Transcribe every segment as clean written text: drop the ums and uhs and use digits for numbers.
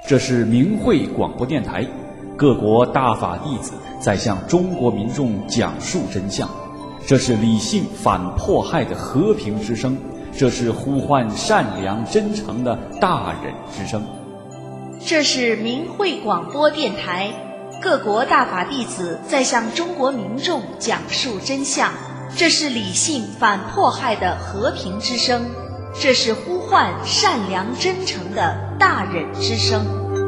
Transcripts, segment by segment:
这是明慧广播电台，各国大法弟子在向中国民众讲述真相。这是理性反迫害的和平之声，这是呼唤善良真诚的大忍之声。 这是明慧广播电台，各国大法弟子在向中国民众讲述真相。这是理性反迫害的和平之声，这是呼唤善良真诚的大忍之声。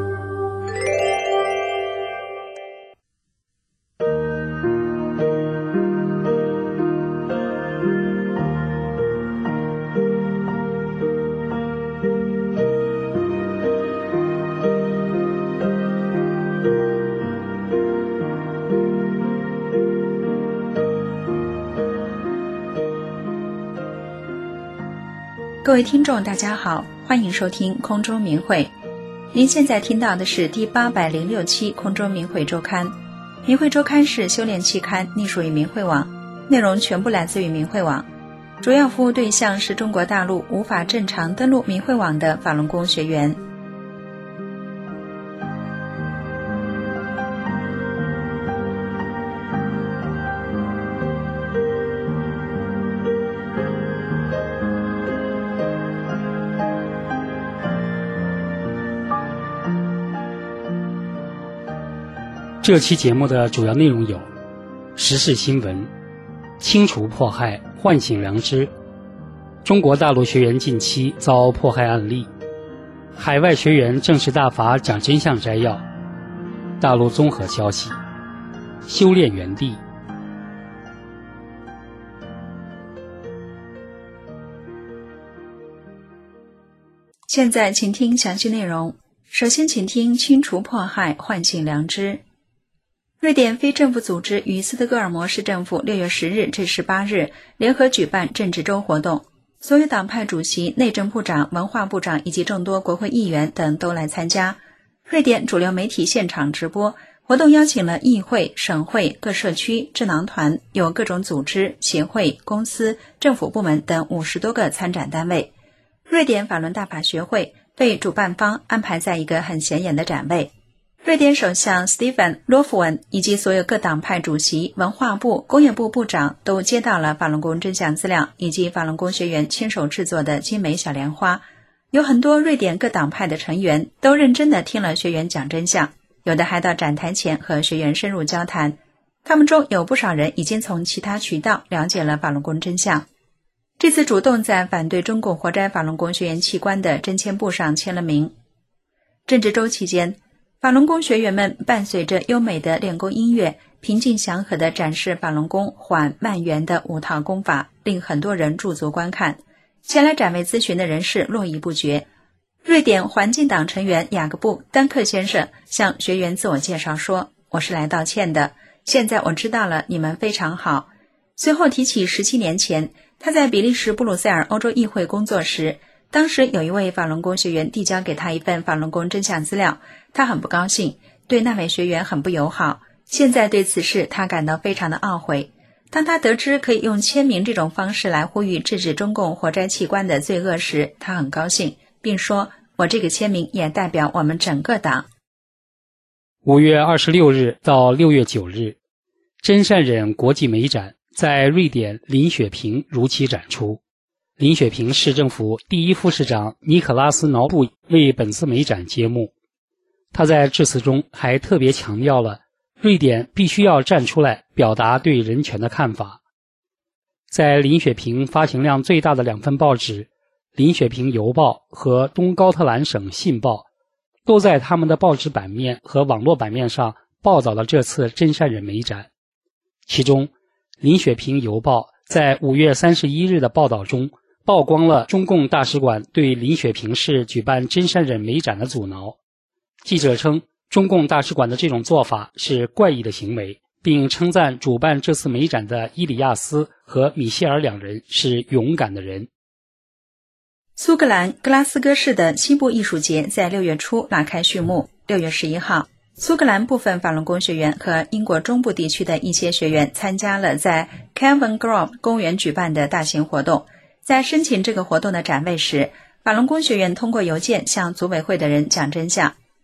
各位听众大家好，欢迎收听空中明慧。您现在听到的是第806期空中明慧周刊。明慧周刊是修炼期刊，隶属于明慧网，内容全部来自于明慧网，主要服务对象是中国大陆无法正常登录明慧网的法轮功学员。 这期节目的主要内容有：时事新闻、清除迫害、唤醒良知、中国大陆学员近期遭迫害案例、海外学员正式大法讲真相摘要、大陆综合消息、修炼园地。 现在请听详细内容。首先请听清除迫害，唤醒良知。瑞典非政府组织与斯德哥尔摩市政府6月10日至18日联合举办政治周活动，所有党派主席、内政部长、文化部长以及众多国会议员等都来参加。瑞典主流媒体现场直播活动，邀请了议会、省会、各社区、智囊团，有各种组织、协会、公司、政府部门等50多个参展单位。瑞典法轮大法学会被主办方安排在一个很显眼的展位。瑞典首相 Stefan Löfven 以及所有各党派主席、文化部、工业部部长都接到了法轮功真相资料以及法轮功学员亲手制作的精美小莲花。有很多瑞典各党派的成员都认真地听了学员讲真相，有的还到展台前和学员深入交谈。他们中有不少人已经从其他渠道了解了法轮功真相。这次主动在反对中共活摘法轮功学员器官的真签簿上签了名。政治周期间，法轮功学员们伴随着优美的练功音乐，平静祥和地展示法轮功缓慢圆的5套功法，令很多人驻足观看。前来展位咨询的人士络绎不绝。瑞典环境党成员雅各布·丹克先生向学员自我介绍说：“我是来道歉的，现在我知道了，你们非常好。”随后提起17年前他在比利时布鲁塞尔欧洲议会工作时，当时有一位法轮功学员递交给他一份法轮功真相资料，他很不高兴，对那位学员很不友好。现在对此事他感到非常的懊悔。当他得知可以用签名这种方式来呼吁制止中共活摘器官的罪恶时，他很高兴，并说：“我这个签名也代表我们整个党。 ”5月26日到6月9日，真善忍国际美展在瑞典林雪平如期展出。林雪平市政府第一副市长尼可拉斯·瑙布为本次美展揭幕。他在致辞中还特别强调了瑞典必须要站出来表达对人权的看法。在林雪平发行量最大的2份报纸林雪平邮报和东高特兰省信报都在他们的报纸版面和网络版面上报道了这次真善忍美展。其中林雪平邮报在5月31日的报道中曝光了中共大使馆对林雪平市举办真善忍美展的阻挠。记者称，中共大使馆的这种做法是怪异的行为，并称赞主办这次美展的伊里亚斯和米歇尔2人是勇敢的人。 苏格兰格拉斯哥市的西部艺术节在6月初拉开序幕。6月11号，苏格兰部分法轮功学员和英国中部地区的一些学员参加了在 Cavan Grove 公园举办的大型活动。在申请这个活动的展位时，法轮功学员通过邮件向组委会的人讲真相。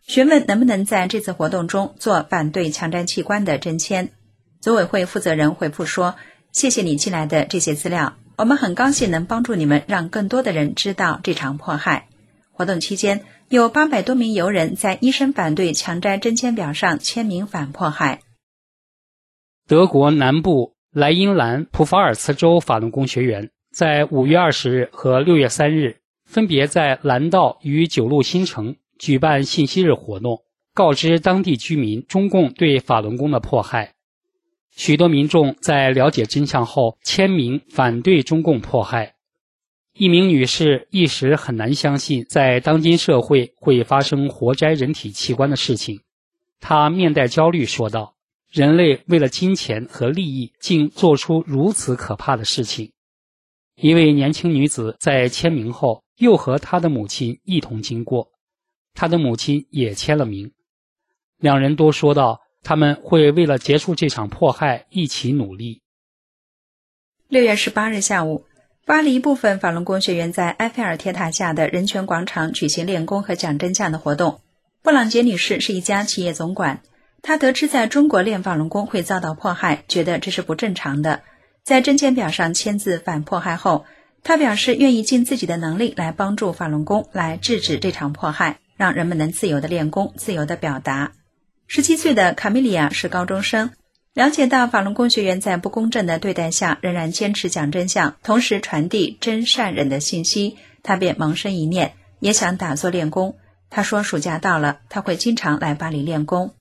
询问能不能在这次活动中做反对强摘器官的针签。组委会负责人回复说，谢谢你寄来的这些资料，我们很高兴能帮助你们让更多的人知道这场迫害。活动期间，有800多名游人在医生反对强摘针签表上签名反迫害。 德国南部莱茵兰普法尔茨州法轮功学员在5月20日和6月3日分别在兰道与九路新城举办信息日活动，告知当地居民中共对法轮功的迫害。许多民众在了解真相后签名反对中共迫害。一名女士一时很难相信在当今社会会发生活摘人体器官的事情，她面带焦虑说道，人类为了金钱和利益竟做出如此可怕的事情。一位年轻女子在签名后又和她的母亲一同经过，她的母亲也签了名。两人都说道，他们会为了结束这场迫害一起努力。 6月18日下午，巴黎部分法轮功学员在埃菲尔铁塔下的人权广场举行练功和讲真相的活动。布朗杰女士是一家企业总管，她得知在中国练法轮功会遭到迫害，觉得这是不正常的。在针签表上签字反迫害后，她表示愿意尽自己的能力来帮助法轮功来制止这场迫害，让人们能自由地练功，自由地表达。17岁的卡米利亚是高中生，了解到法轮功学员在不公正的对待下仍然坚持讲真相，同时传递真善忍的信息，他便萌生一念，也想打坐练功。他说暑假到了，他会经常来巴黎练功。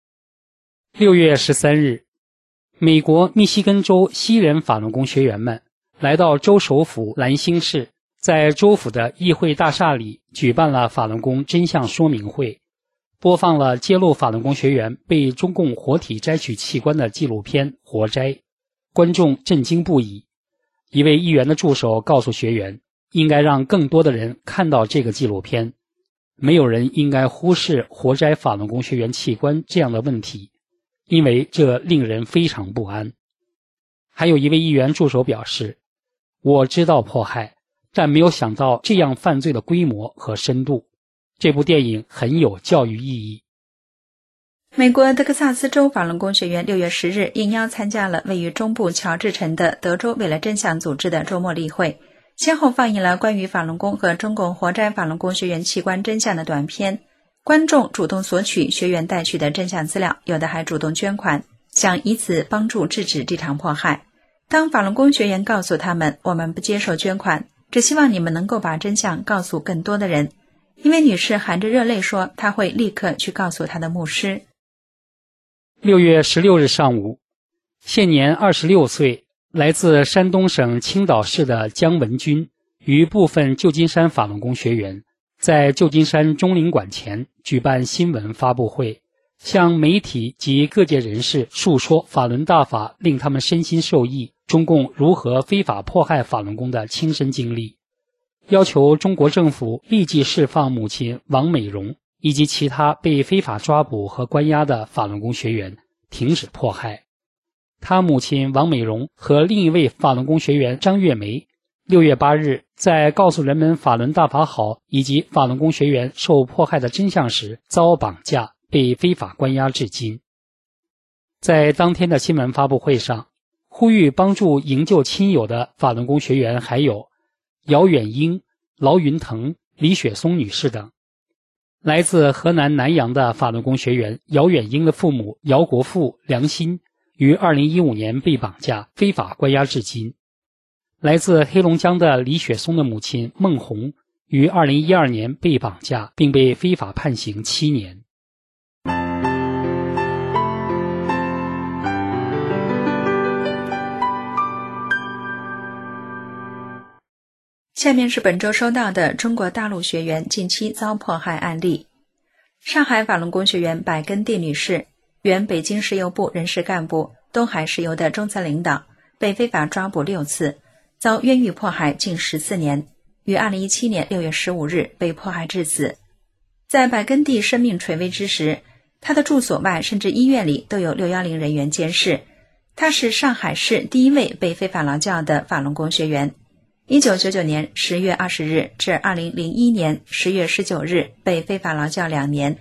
6月13日，美国密西根州西人法轮功学员们来到州首府兰辛市，在州府的议会大厦里举办了法轮功真相说明会，播放了揭露法轮功学员被中共活体摘取器官的纪录片《活摘》，观众震惊不已。一位议员的助手告诉学员，应该让更多的人看到这个纪录片，没有人应该忽视活摘法轮功学员器官这样的问题，因为这令人非常不安。还有一位议员助手表示，我知道迫害，但没有想到这样犯罪的规模和深度。这部电影很有教育意义。 美国德克萨斯州法轮功学员6月10日应邀参加了位于中部乔治城的德州为了真相组织的周末例会，先后放映了关于法轮功和中共活摘法轮功学员器官真相的短片。观众主动索取学员带去的真相资料，有的还主动捐款，想以此帮助制止这场迫害。当法轮功学员告诉他们，我们不接受捐款，只希望你们能够把真相告诉更多的人。一位女士含着热泪说，她会立刻去告诉她的牧师。 6月16日上午，现年26岁，来自山东省青岛市的姜文军与部分旧金山法轮功学员在旧金山中领馆前举办新闻发布会，向媒体及各界人士述说法轮大法令他们身心受益，中共如何非法迫害法轮功的亲身经历，要求中国政府立即释放母亲王美荣以及其他被非法抓捕和关押的法轮功学员，停止迫害。他母亲王美荣和另一位法轮功学员张月梅6月8日在告诉人们法轮大法好以及法轮功学员受迫害的真相时遭绑架，被非法关押至今。在当天的新闻发布会上，呼吁帮助营救亲友的法轮功学员还有姚远英、劳云腾、李雪松女士等。来自河南南阳的法轮功学员姚远英的父母姚国富、梁鑫于2015年被绑架，非法关押至今。来自黑龙江的李雪松的母亲孟红于2012年被绑架，并被非法判刑7年。 下面是本周收到的中国大陆学员近期遭迫害案例。上海法轮功学员百根蒂女士，原北京石油部人事干部，东海石油的中层领导，被非法抓捕6次，遭冤狱迫害近14年，于2017年6月15日被迫害致死。在百根蒂生命垂危之时，她的住所外甚至医院里都有610人员监视。她是上海市第一位被非法劳教的法轮功学员。1999年10月20日至2001年10月19日被非法劳教2年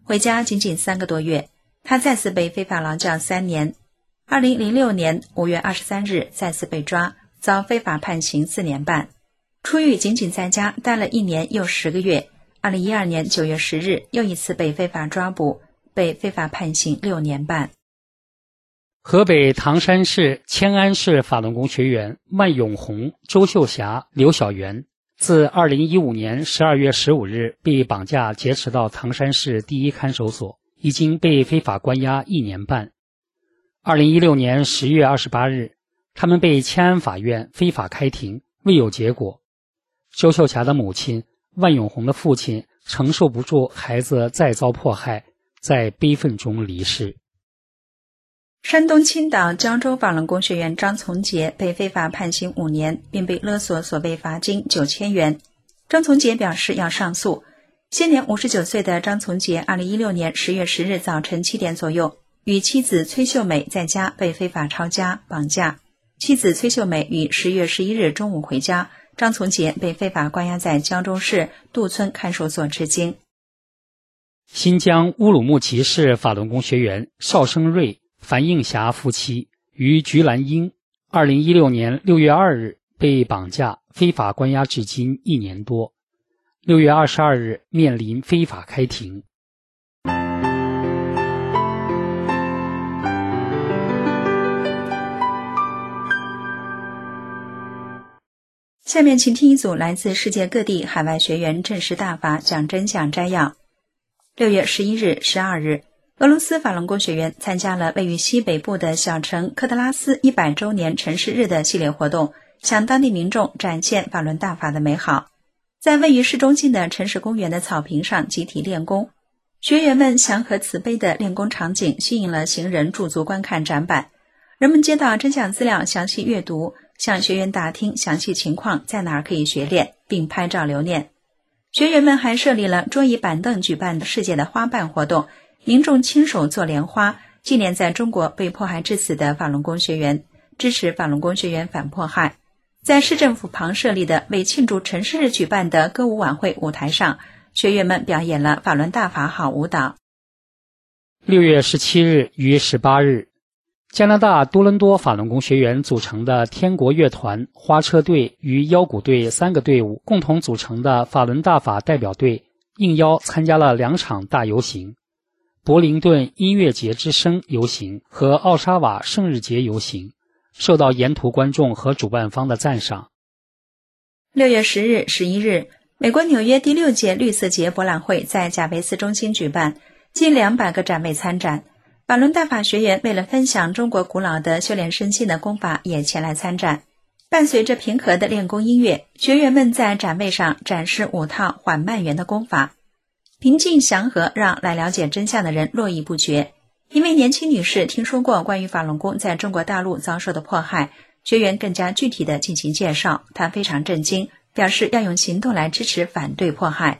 回家仅仅3个多月，他再次被非法劳教3年。2006年5月23日再次被抓，遭非法判刑4年半。出狱仅仅在家待了1年又10个月。2012年9月10日又一次被非法抓捕，被非法判刑6年半。 河北唐山市迁安市法轮功学员万永红、周秀霞、刘小元自2015年12月15日被绑架劫持到唐山市第一看守所，已经被非法关押1年半。2016年10月28日，他们被迁安法院非法开庭，未有结果。周秀霞的母亲、万永红的父亲承受不住孩子再遭迫害，在悲愤中离世。 山东青岛胶州法轮功学员张从杰被非法判刑5年，并被勒索所被罚金9000元。张从杰表示要上诉。现年59岁的张从杰2016年10月10日早晨7点左右，与妻子崔秀美在家被非法抄家绑架。妻子崔秀美于10月11日中午回家，张从杰被非法关押在胶州市杜村看守所至今。 新疆乌鲁木齐市法轮功学员邵生瑞、樊映霞夫妻于菊兰英2016年6月2日被绑架，非法关押至今1年多。6月22日面临非法开庭。 下面请听一组来自世界各地海外学员证实大法讲真相摘要。6月11日、12日，俄罗斯法轮功学员参加了位于西北部的小城科特拉斯100周年城市日的系列活动，向当地民众展现法轮大法的美好。在位于市中心的城市公园的草坪上集体练功，学员们祥和慈悲的练功场景吸引了行人驻足观看展板。人们接到真相资料详细阅读，向学员打听详细情况，在哪儿可以学练，并拍照留念。学员们还设立了桌椅板凳举办世界的花瓣活动，民众亲手做莲花，纪念在中国被迫害致死的法轮功学员，支持法轮功学员反迫害。在市政府旁设立的为庆祝城市日举办的歌舞晚会舞台上，学员们表演了法轮大法好舞蹈。 6月17日与18日，加拿大多伦多法轮功学员组成的天国乐团、花车队与腰鼓队3个队伍共同组成的法轮大法代表队应邀参加了2场大游行：柏林顿音乐节之声游行和奥沙瓦圣日节游行，受到沿途观众和主办方的赞赏。 6月10日、11日，美国纽约第6届绿色节博览会在贾维斯中心举办，近200个展位参展。法轮大法学员为了分享中国古老的修炼身心的功法，也前来参展。伴随着平和的练功音乐，学员们在展位上展示5套缓慢圆的功法，平静祥和，让来了解真相的人络绎不绝。一位年轻女士听说过关于法轮功在中国大陆遭受的迫害，学员更加具体地进行介绍，她非常震惊，表示要用行动来支持反对迫害。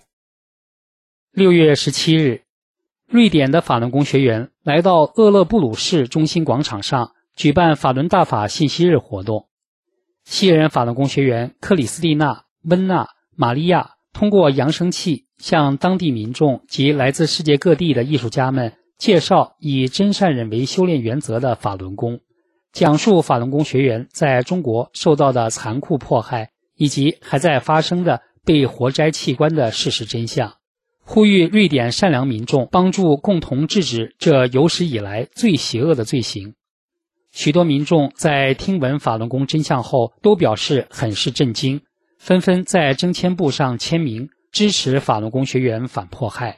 6月17日，瑞典的法轮功学员来到厄勒布鲁市中心广场上举办法轮大法信息日活动。西人法轮功学员克里斯蒂娜、温娜、玛利亚通过扬声器向当地民众及来自世界各地的艺术家们介绍以真善忍为修炼原则的法轮功，讲述法轮功学员在中国受到的残酷迫害以及还在发生的被活摘器官的事实真相，呼吁瑞典善良民众帮助共同制止这有史以来最邪恶的罪行。许多民众在听闻法轮功真相后都表示很是震惊，纷纷在征签簿上签名，支持法轮功学员反迫害。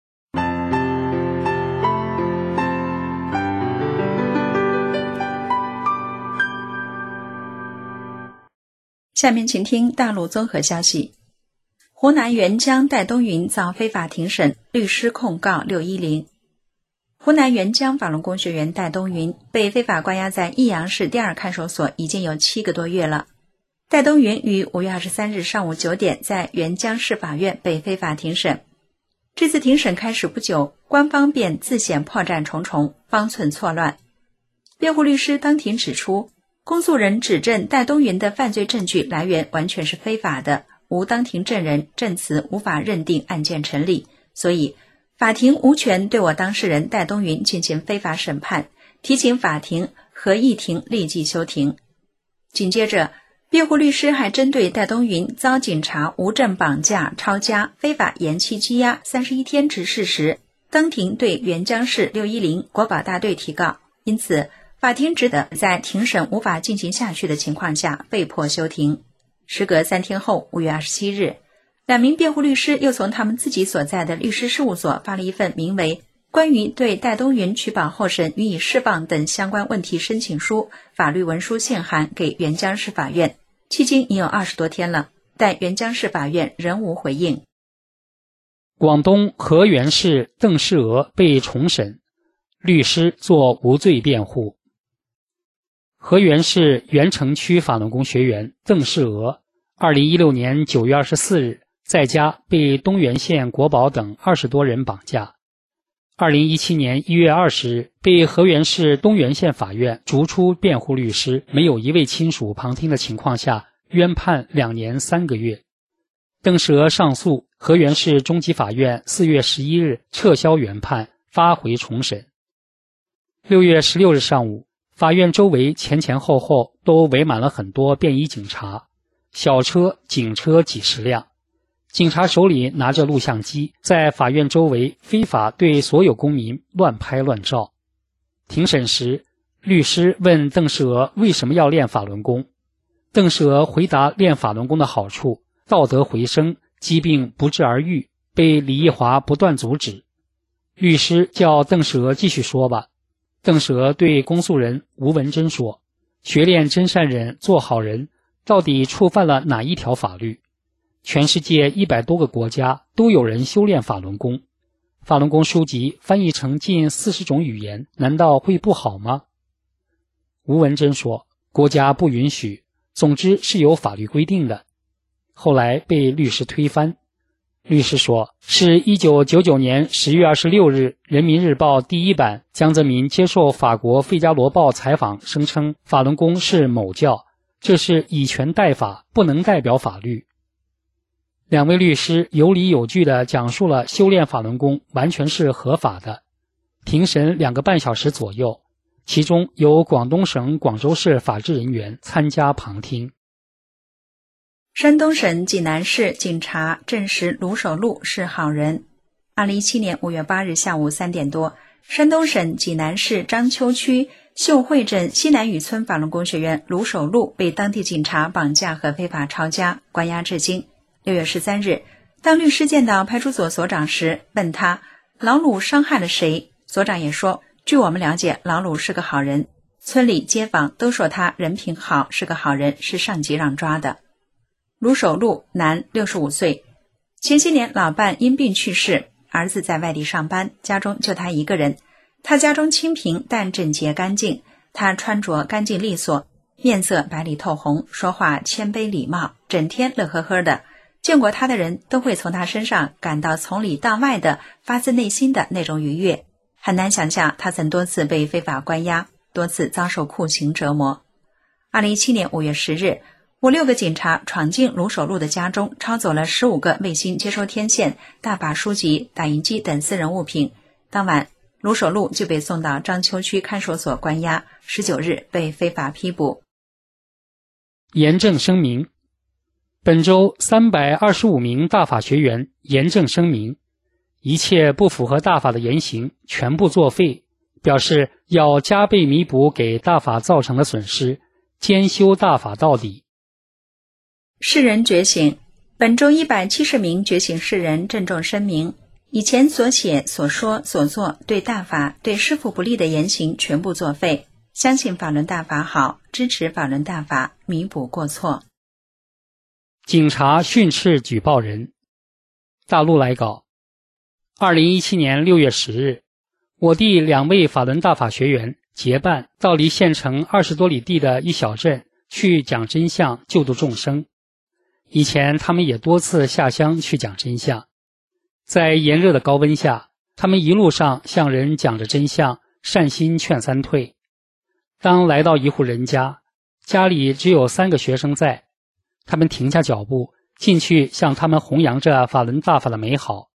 下面请听大陆综合消息。湖南沅江戴东云遭非法庭审，律师控告610。湖南沅江法轮功学员戴东云被非法关押在益阳市第2看守所已经有7个多月了。戴东云于5月23日上午9点在沅江市法院被非法庭审。这次庭审开始不久，官方便自显破绽重重，方寸错乱。辩护律师当庭指出，公诉人指证戴东云的犯罪证据来源完全是非法的，无当庭证人证词无法认定案件成立，所以法庭无权对我当事人戴东云进行非法审判，提请法庭和议庭立即休庭。紧接着，辩护律师还针对戴东云遭警察无证绑架、抄家、非法延期羁押31天之事实，登庭对沅江市610国保大队提告，因此法庭只得在庭审无法进行下去的情况下被迫休庭。时隔3天后，5月27日，2名辩护律师又从他们自己所在的律师事务所发了一份名为《关于对戴东云取保候审予以释放等相关问题申请书》法律文书信函给沅江市法院，迄今已有20多天了，但沅江市法院仍无回应。 广东河源市邓世娥被重审，律师作无罪辩护。河源市原城区法轮功学员邓世娥2016年9月24日在家被东源县国保等20多人绑架。2017年1月20日被河源市东源县法院逐出辩护律师，没有一位亲属旁听的情况下，冤判2年3个月。邓世娥上诉，河源市中级法院4月11日撤销原判，发回重审。6月16日上午，法院周围前后都围满了很多便衣警察，小车、警车几十辆，警察手里拿着录像机，在法院周围非法对所有公民乱拍乱照。庭审时，律师问邓世娥为什么要练法轮功，邓世娥回答练法轮功的好处，道德回升，疾病不治而愈，被李义华不断阻止。律师叫邓世娥继续说吧。邓世娥对公诉人吴文珍说，学练真善忍做好人到底触犯了哪一条法律？全世界100多个国家都有人修炼法轮功，法轮功书籍翻译成近40种语言，难道会不好吗？吴文珍说，国家不允许，总之是有法律规定的。后来被律师推翻。律师说，是1999年10月26日人民日报第1版江泽民接受法国费加罗报采访，声称法轮功是某教，这是以权代法，不能代表法律。2位律师有理有据地讲述了修炼法轮功完全是合法的。庭审2个半小时左右，其中有广东省广州市法制人员参加旁听。 山东省济南市警察证实卢守路是好人。2017年5月8日下午3点多，山东省济南市章丘区秀汇镇西南雨村法轮功学员卢守路被当地警察绑架和非法抄家，关押至今。6月13日，当律师见到派出所所长时，问他老鲁伤害了谁，所长也说，据我们了解，老鲁是个好人，村里街坊都说他人品好，是个好人，是上级让抓的。卢守路，男，65岁，前些年老伴因病去世，儿子在外地上班，家中就他一个人。他家中清贫但整洁干净，他穿着干净利索，面色白里透红，说话谦卑礼貌，整天乐呵呵的。见过他的人都会从他身上感到从里到外的发自内心的那种愉悦。很难想象他曾多次被非法关押，多次遭受酷刑折磨。2017年5月10日，5、6个警察闯进卢守路的家中，抄走了15个卫星接收天线、大把书籍、打印机等私人物品。当晚，卢守路就被送到章丘区看守所关押，19日被非法批捕。 严正声明，本周325名大法学员严正声明，一切不符合大法的言行全部作废，表示要加倍弥补给大法造成的损失，兼修大法到底。 世人觉醒，本周170名觉醒世人郑重声明，以前所写、所说、所做对大法、对师父不利的言行全部作废，相信法轮大法好，支持法轮大法，弥补过错。 警察训斥举报人。大陆来稿，2017年6月10日，我弟2位法轮大法学员结伴到离县城20多里地的一小镇去讲真相，救度众生。以前他们也多次下乡去讲真相，在炎热的高温下，他们一路上向人讲着真相，善心劝三退。当来到一户人家，家里只有3个学生在，他们停下脚步，进去向他们弘扬着法轮大法的美好。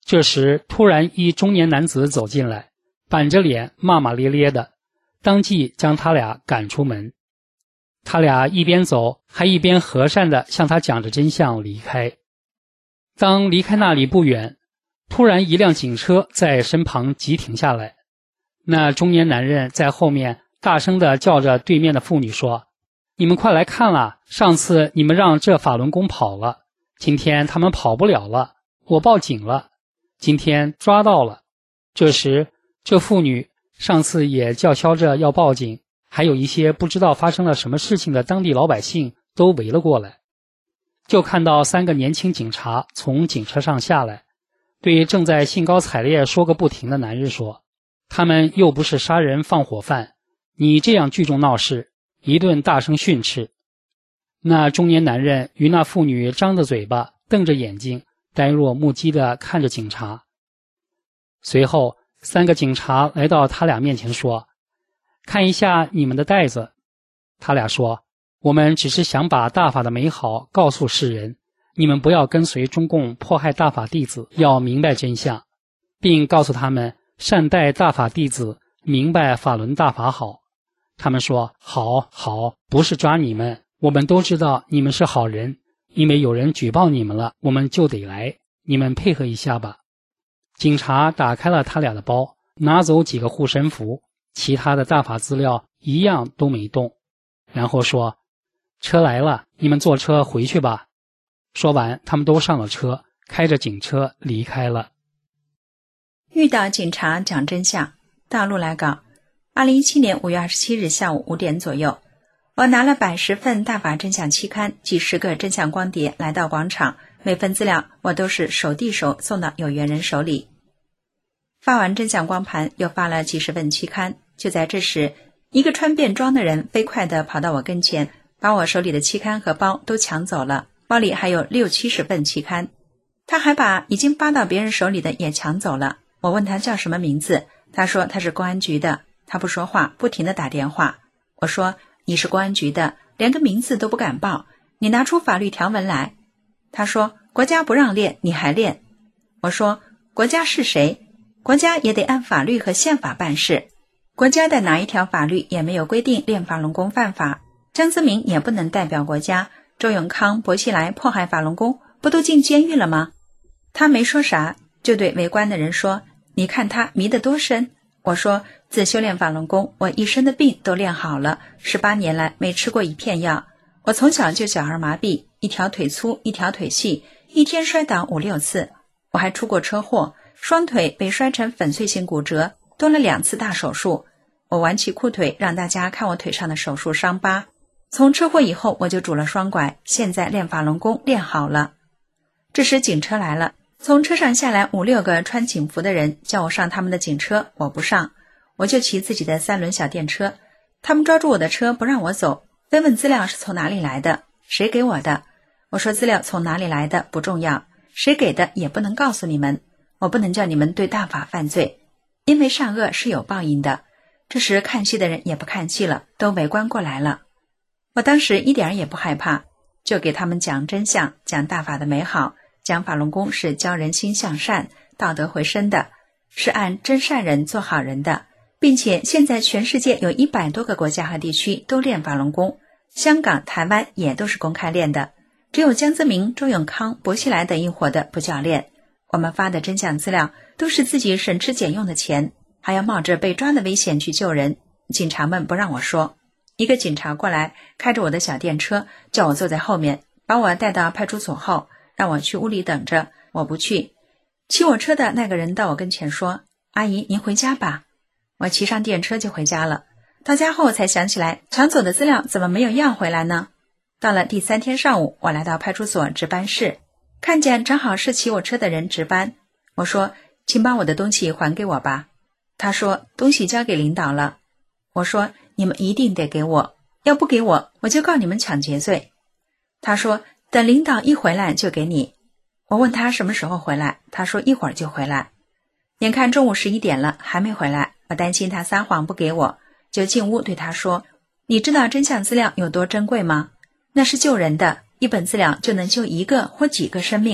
这时突然一中年男子走进来，板着脸骂骂咧咧的，当即将他俩赶出门。他俩一边走还一边和善地向他讲着真相离开。当离开那里不远，突然一辆警车在身旁急停下来，那中年男人在后面大声地叫着对面的妇女说：你们快来看啦，上次你们让这法轮功跑了，今天他们跑不了了，我报警了，今天抓到了。这时这妇女上次也叫嚣着要报警，还有一些不知道发生了什么事情的当地老百姓都围了过来。就看到3个年轻警察从警车上下来，对正在兴高采烈说个不停的男人说：他们又不是杀人放火犯，你这样聚众闹事，一顿大声训斥。那中年男人与那妇女张着嘴巴瞪着眼睛，呆若木鸡地看着警察。随后3个警察来到他俩面前说：看一下你们的袋子。他俩说：我们只是想把大法的美好告诉世人，你们不要跟随中共迫害大法弟子，要明白真相，并告诉他们善待大法弟子，明白法轮大法好。他们说：好，不是抓你们，我们都知道你们是好人，因为有人举报你们了，我们就得来，你们配合一下吧。警察打开了他俩的包，拿走几个护身符，其他的大法资料一样都没动，然后说：车来了，你们坐车回去吧。说完，他们都上了车，开着警车离开了。 遇到警察讲真相。大陆来稿，2017年5月27日下午5点左右，我拿了110份大法真相期刊，几十个真相光碟来到广场，每份资料我都是手递手送到有缘人手里。发完真相光盘，又发了几十份期刊。就在这时，一个穿便装的人飞快地跑到我跟前，把我手里的期刊和包都抢走了，包里还有60-70份期刊。他还把已经发到别人手里的也抢走了。我问他叫什么名字，他说他是公安局的。他不说话，不停地打电话。我说：你是公安局的，连个名字都不敢报，你拿出法律条文来。他说：国家不让练，你还练。我说：国家是谁？国家也得按法律和宪法办事，国家的哪一条法律也没有规定练法轮功犯法，江泽民也不能代表国家，周永康、薄熙来迫害法轮功不都进监狱了吗？他没说啥，就对围观的人说：你看他迷得多深。我说：自修炼法轮功，我一身的病都练好了，18年来没吃过一片药。我从小就小儿麻痹，一条腿粗一条腿细，一天摔倒5-6次。我还出过车祸，双腿被摔成粉碎性骨折，动了2次大手术。我挽起裤腿让大家看我腿上的手术伤疤。从车祸以后我就拄了双拐，现在练法轮功练好了。这时警车来了，从车上下来5-6个穿警服的人，叫我上他们的警车，我不上，我就骑自己的3轮小电车。他们抓住我的车不让我走，非问资料是从哪里来的，谁给我的。我说资料从哪里来的不重要，谁给的也不能告诉你们，我不能叫你们对大法犯罪，因为善恶是有报应的。这时看戏的人也不看戏了，都围观过来了。我当时一点也不害怕，就给他们讲真相，讲大法的美好，讲法轮功是教人心向善，道德回升的，是按真善人做好人的，并且现在全世界有100多个国家和地区都练法轮功，香港、台湾也都是公开练的，只有江泽民、周永康、薄熙来等一伙的不叫练。我们发的真相资料都是自己省吃俭用的钱，还要冒着被抓的危险去救人，警察们不让我说。一个警察过来，开着我的小电车，叫我坐在后面，把我带到派出所后，让我去屋里等着，我不去。骑我车的那个人到我跟前说：阿姨，您回家吧。我骑上电车就回家了。到家后才想起来，抢走的资料怎么没有要回来呢？到了第3天上午，我来到派出所值班室，看见正好是骑我车的人值班。我说：请把我的东西还给我吧。他说：东西交给领导了。我说：你们一定得给我，要不给我，我就告你们抢劫罪。他说：等领导一回来就给你。我问他什么时候回来，他说一会儿就回来。眼看中午11点了，还没回来，我担心他撒谎不给我，就进屋对他说：你知道真相资料有多珍贵吗？那是救人的，一本资料就能救1个或几个生命，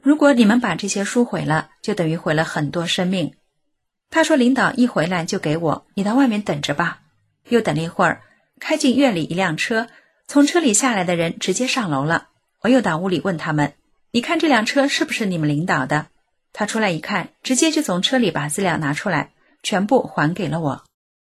如果你们把这些书毁了，就等于毁了很多生命。他说领导一回来就给我，你到外面等着吧。又等了一会儿，开进院里一辆车，从车里下来的人直接上楼了。我又到屋里问他们，你看这辆车是不是你们领导的？他出来一看，直接就从车里把资料拿出来，全部还给了我。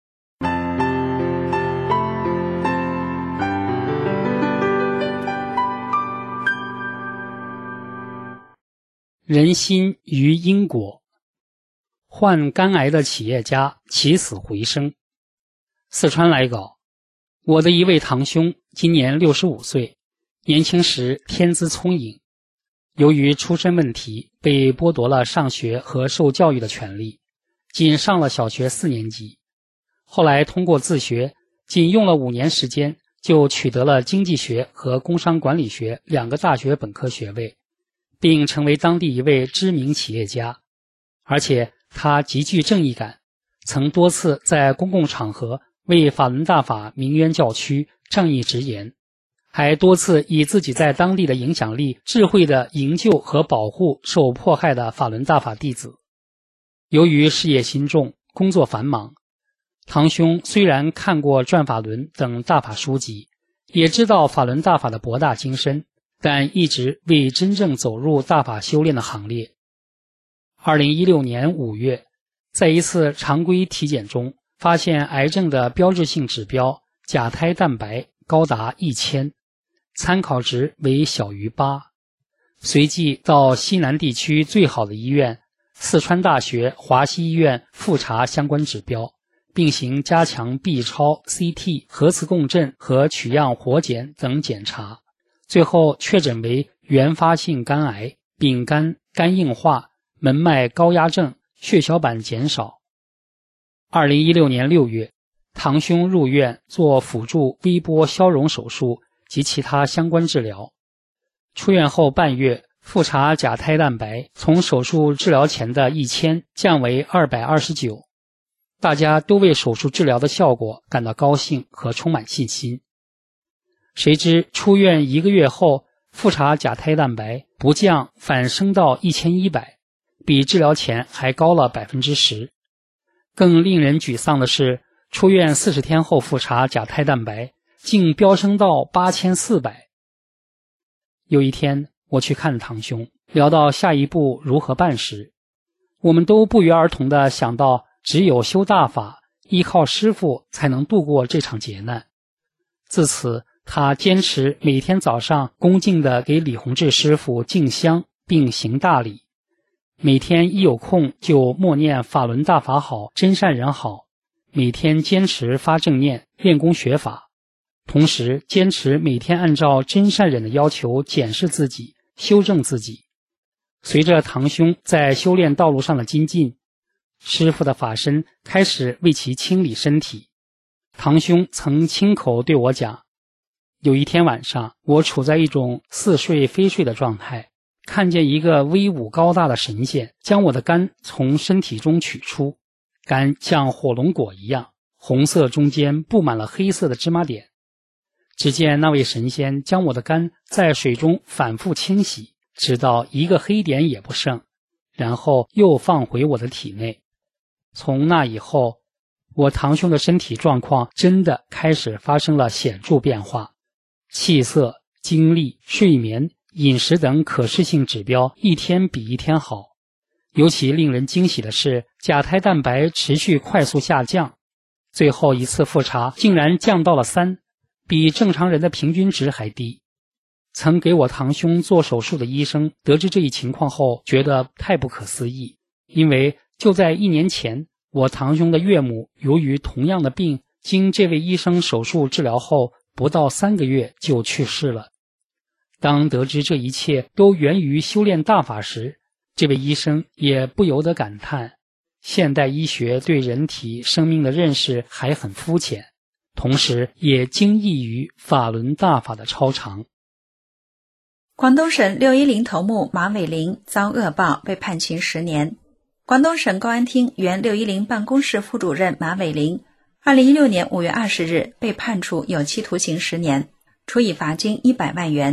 人心于因果。患肝癌的企业家起死回生。四川来稿，我的一位堂兄今年65岁，年轻时天资聪颖，由于出身问题被剥夺了上学和受教育的权利，仅上了小学4年级。后来通过自学，仅用了5年时间就取得了经济学和工商管理学2个大学本科学位，并成为当地一位知名企业家。而且他极具正义感，曾多次在公共场合为法轮大法鸣冤叫屈，仗义直言，还多次以自己在当地的影响力智慧地营救和保护受迫害的法轮大法弟子。由于事业心重，工作繁忙，堂兄虽然看过转法轮等大法书籍，也知道法轮大法的博大精深，但一直未真正走入大法修炼的行列。2016年5月，在一次常规体检中，发现癌症的标志性指标甲胎蛋白高达1000，参考值为小于8。随即到西南地区最好的医院四川大学华西医院复查相关指标，并行加强 B 超、CT、核磁共振和取样活检等检查，最后确诊为原发性肝癌、丙肝、肝硬化、门脉高压症、血小板减少。2016年6月，堂兄入院做辅助微波消融手术及其他相关治疗。出院后半月，复查甲胎蛋白从手术治疗前的1000降为229。大家都为手术治疗的效果感到高兴和充满信心。谁知出院1个月后，复查甲胎蛋白不降反升到1100，比治疗前还高了 10%。 更令人沮丧的是，出院40天后复查甲胎蛋白竟飙升到8400。有一天我去看堂兄，聊到下一步如何办时，我们都不约而同地想到，只有修大法，依靠师父才能度过这场劫难。自此他坚持每天早上恭敬地给李洪志师父敬香并行大礼，每天一有空就默念法轮大法好，真善人好，每天坚持发正念，练功学法，同时坚持每天按照真善忍的要求检视自己，修正自己。随着堂兄在修炼道路上的精进，师父的法身开始为其清理身体。堂兄曾亲口对我讲，有一天晚上，我处在一种似睡非睡的状态，看见一个威武高大的神仙将我的肝从身体中取出，肝像火龙果一样，红色中间布满了黑色的芝麻点。只见那位神仙将我的肝在水中反复清洗，直到一个黑点也不剩，然后又放回我的体内。从那以后，我堂兄的身体状况真的开始发生了显著变化，气色、精力、睡眠、饮食等可视性指标一天比一天好。尤其令人惊喜的是，甲胎蛋白持续快速下降，最后一次复查竟然降到了3，比正常人的平均值还低。曾给我堂兄做手术的医生得知这一情况后，觉得太不可思议，因为就在1年前，我堂兄的岳母由于同样的病，经这位医生手术治疗后，不到3个月就去世了。当得知这一切都源于修炼大法时，这位医生也不由得感叹，现代医学对人体生命的认识还很肤浅，同时也惊异于法轮大法的超常。 广东省610头目马伟林遭恶报，被判刑10年。广东省公安厅原610办公室副主任马伟林2016年5月20日被判处有期徒刑10年，处以罚金100万元，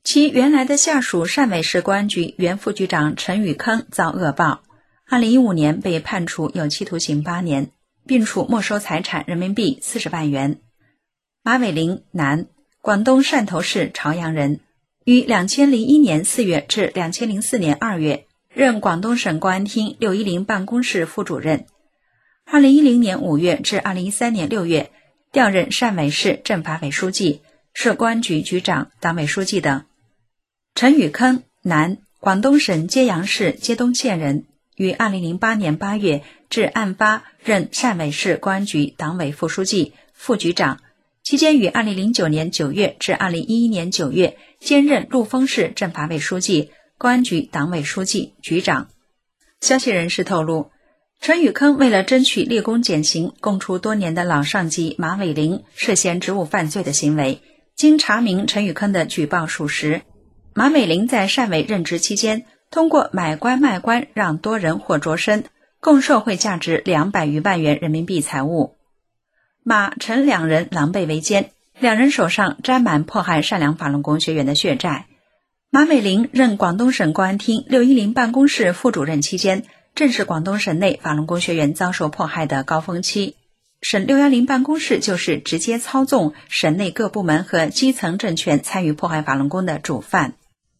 其原来的下属汕尾市公安局原副局长陈宇铿遭恶报，2015年被判处有期徒刑8年，并处没收财产人民币40万元。马伟林，男，广东汕头市潮阳人，于2001年4月至2004年2月任广东省公安厅610办公室副主任，2010年5月至2013年6月调任汕尾市政法委书记、市公安局局长、党委书记等。陈宇铿，男，广东省揭阳市揭东县人，于2008年8月至案发任汕尾市公安局党委副书记、副局长，期间于2009年9月至2011年9月兼任陆丰市政法委书记、公安局党委书记、局长。消息人士透露，陈宇铿为了争取立功减刑，供出多年的老上级马伟林涉嫌职务犯罪的行为。经查明陈宇铿的举报属实，马伟林在汕尾任职期间，通过买官卖官让多人获擢升，共受贿价值200余万元人民币财物。马、陈两人狼狈为奸，两人手上沾满迫害善良法轮功学员的血债。马伟林任广东省公安厅610办公室副主任期间，正是广东省内法轮功学员遭受迫害的高峰期。省610办公室就是直接操纵省内各部门和基层政权参与迫害法轮功的主犯。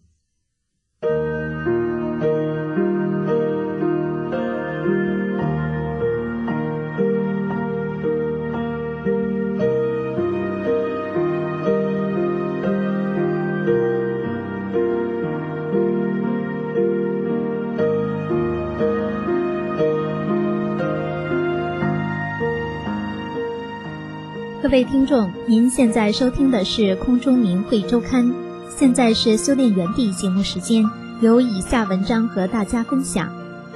各位听众，您现在收听的是空中明慧周刊，现在是修炼园地节目时间，由以下文章和大家分享。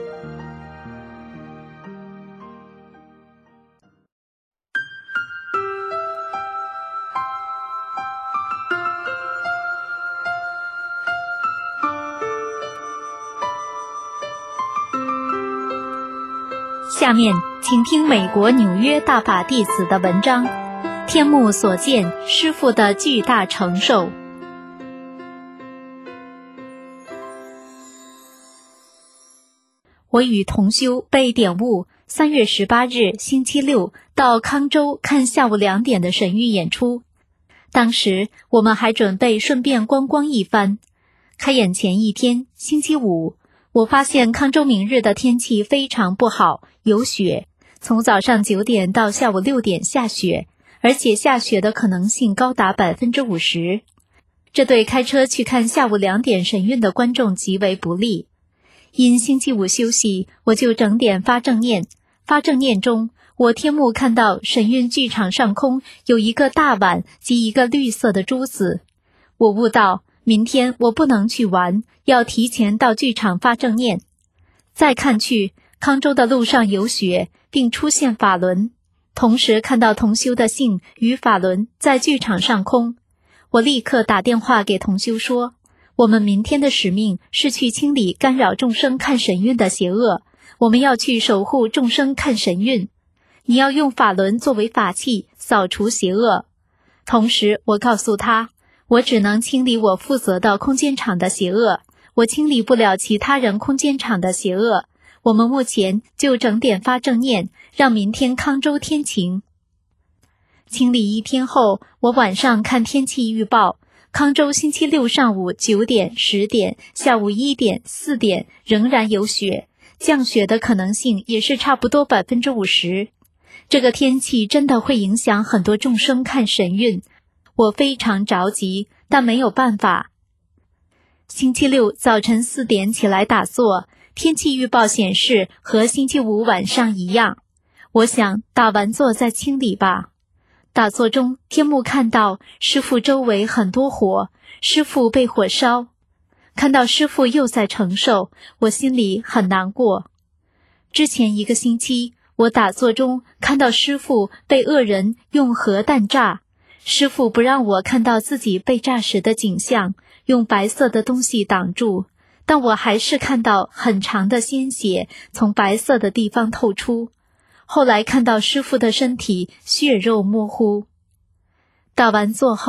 下面请听美国纽约大法弟子的文章，天目所见，师父的巨大承受。我与同修被点悟3月18日星期六到康州看下午2点的神谕演出，当时我们还准备顺便观光一番。开演前一天星期五，我发现康州明日的天气非常不好，有雪，从早上9点到下午6点下雪，而且下雪的可能性高达50%。这对开车去看下午2点神韵的观众极为不利。因星期五休息，我就整点发正念。发正念中，我天目看到神韵剧场上空有一个大碗及一个绿色的珠子。我悟到，明天我不能去玩，要提前到剧场发正念。再看去，康州的路上有雪，并出现法轮，同时看到同修的信与法轮在剧场上空。我立刻打电话给同修说，我们明天的使命是去清理干扰众生看神韵的邪恶，我们要去守护众生看神韵，你要用法轮作为法器扫除邪恶。同时我告诉他，我只能清理我负责的空间场的邪恶，我清理不了其他人空间场的邪恶。我们目前就整点发正念，让明天康州天晴。清理1天后，我晚上看天气预报，康州星期六上午9点、10点、下午1点、4点仍然有雪，降雪的可能性也是差不多50%。这个天气真的会影响很多众生看神韵，我非常着急，但没有办法。星期六早晨4点起来打坐，天气预报显示和星期五晚上一样。我想打完坐再清理吧。打坐中，天目看到师父周围很多火，师父被火烧。看到师父又在承受，我心里很难过。之前1个星期，我打坐中看到师父被恶人用核弹炸，师父不让我看到自己被炸时的景象，用白色的东西挡住，但我还是看到很长的鲜血从白色的地方透出。后来看到师父的身体血肉模糊。打完坐后，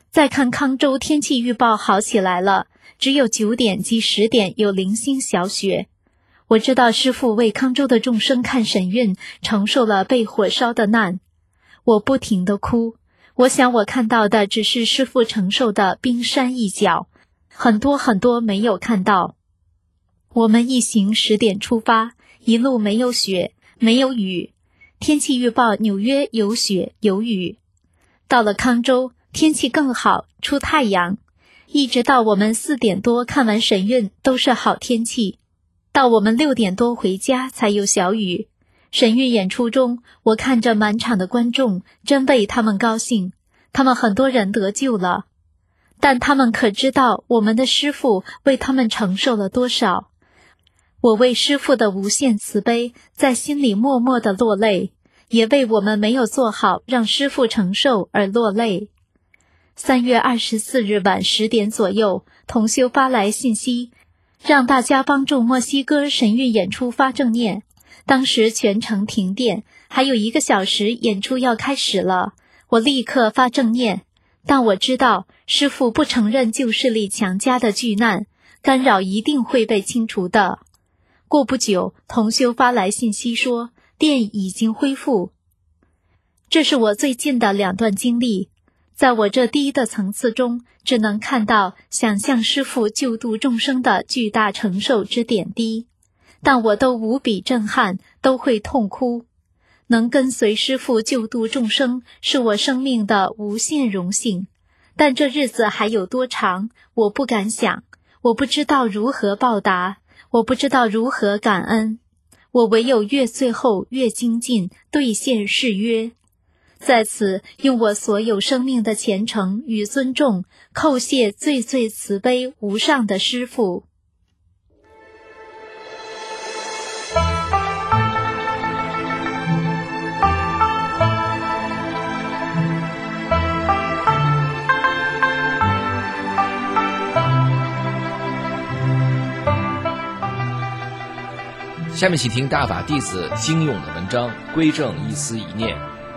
再看康州天气预报好起来了，只有9点及10点有零星小雪。我知道师父为康州的众生看神韵，承受了被火烧的难。我不停地哭，我想我看到的只是师父承受的冰山一角，很多很多没有看到。我们一行10点出发，一路没有雪，没有雨。天气预报纽约有雪有雨。到了康州，天气更好，出太阳。一直到我们4点多看完神韵都是好天气，到我们6点多回家才有小雨。神韵演出中，我看着满场的观众，真为他们高兴，他们很多人得救了。但他们可知道我们的师父为他们承受了多少？我为师父的无限慈悲在心里默默地落泪，也为我们没有做好让师父承受而落泪。3月24日晚10点左右，同修发来信息，让大家帮助墨西哥神韵演出发正念。当时全城停电，还有1个小时演出要开始了，我立刻发正念。但我知道师父不承认旧势力强加的巨难，干扰一定会被清除的。过不久，同修发来信息说电已经恢复。这是我最近的2段经历，在我这低的层次中，只能看到想象师父救度众生的巨大承受之点滴，但我都无比震撼，都会痛哭。能跟随师父救度众生，是我生命的无限荣幸。但这日子还有多长，我不敢想，我不知道如何报答，我不知道如何感恩，我唯有越最后越精进，兑现誓约。在此用我所有生命的虔诚与尊重，叩谢最最慈悲无上的师父。 下面请听大法弟子精用的文章《归正一思一念》。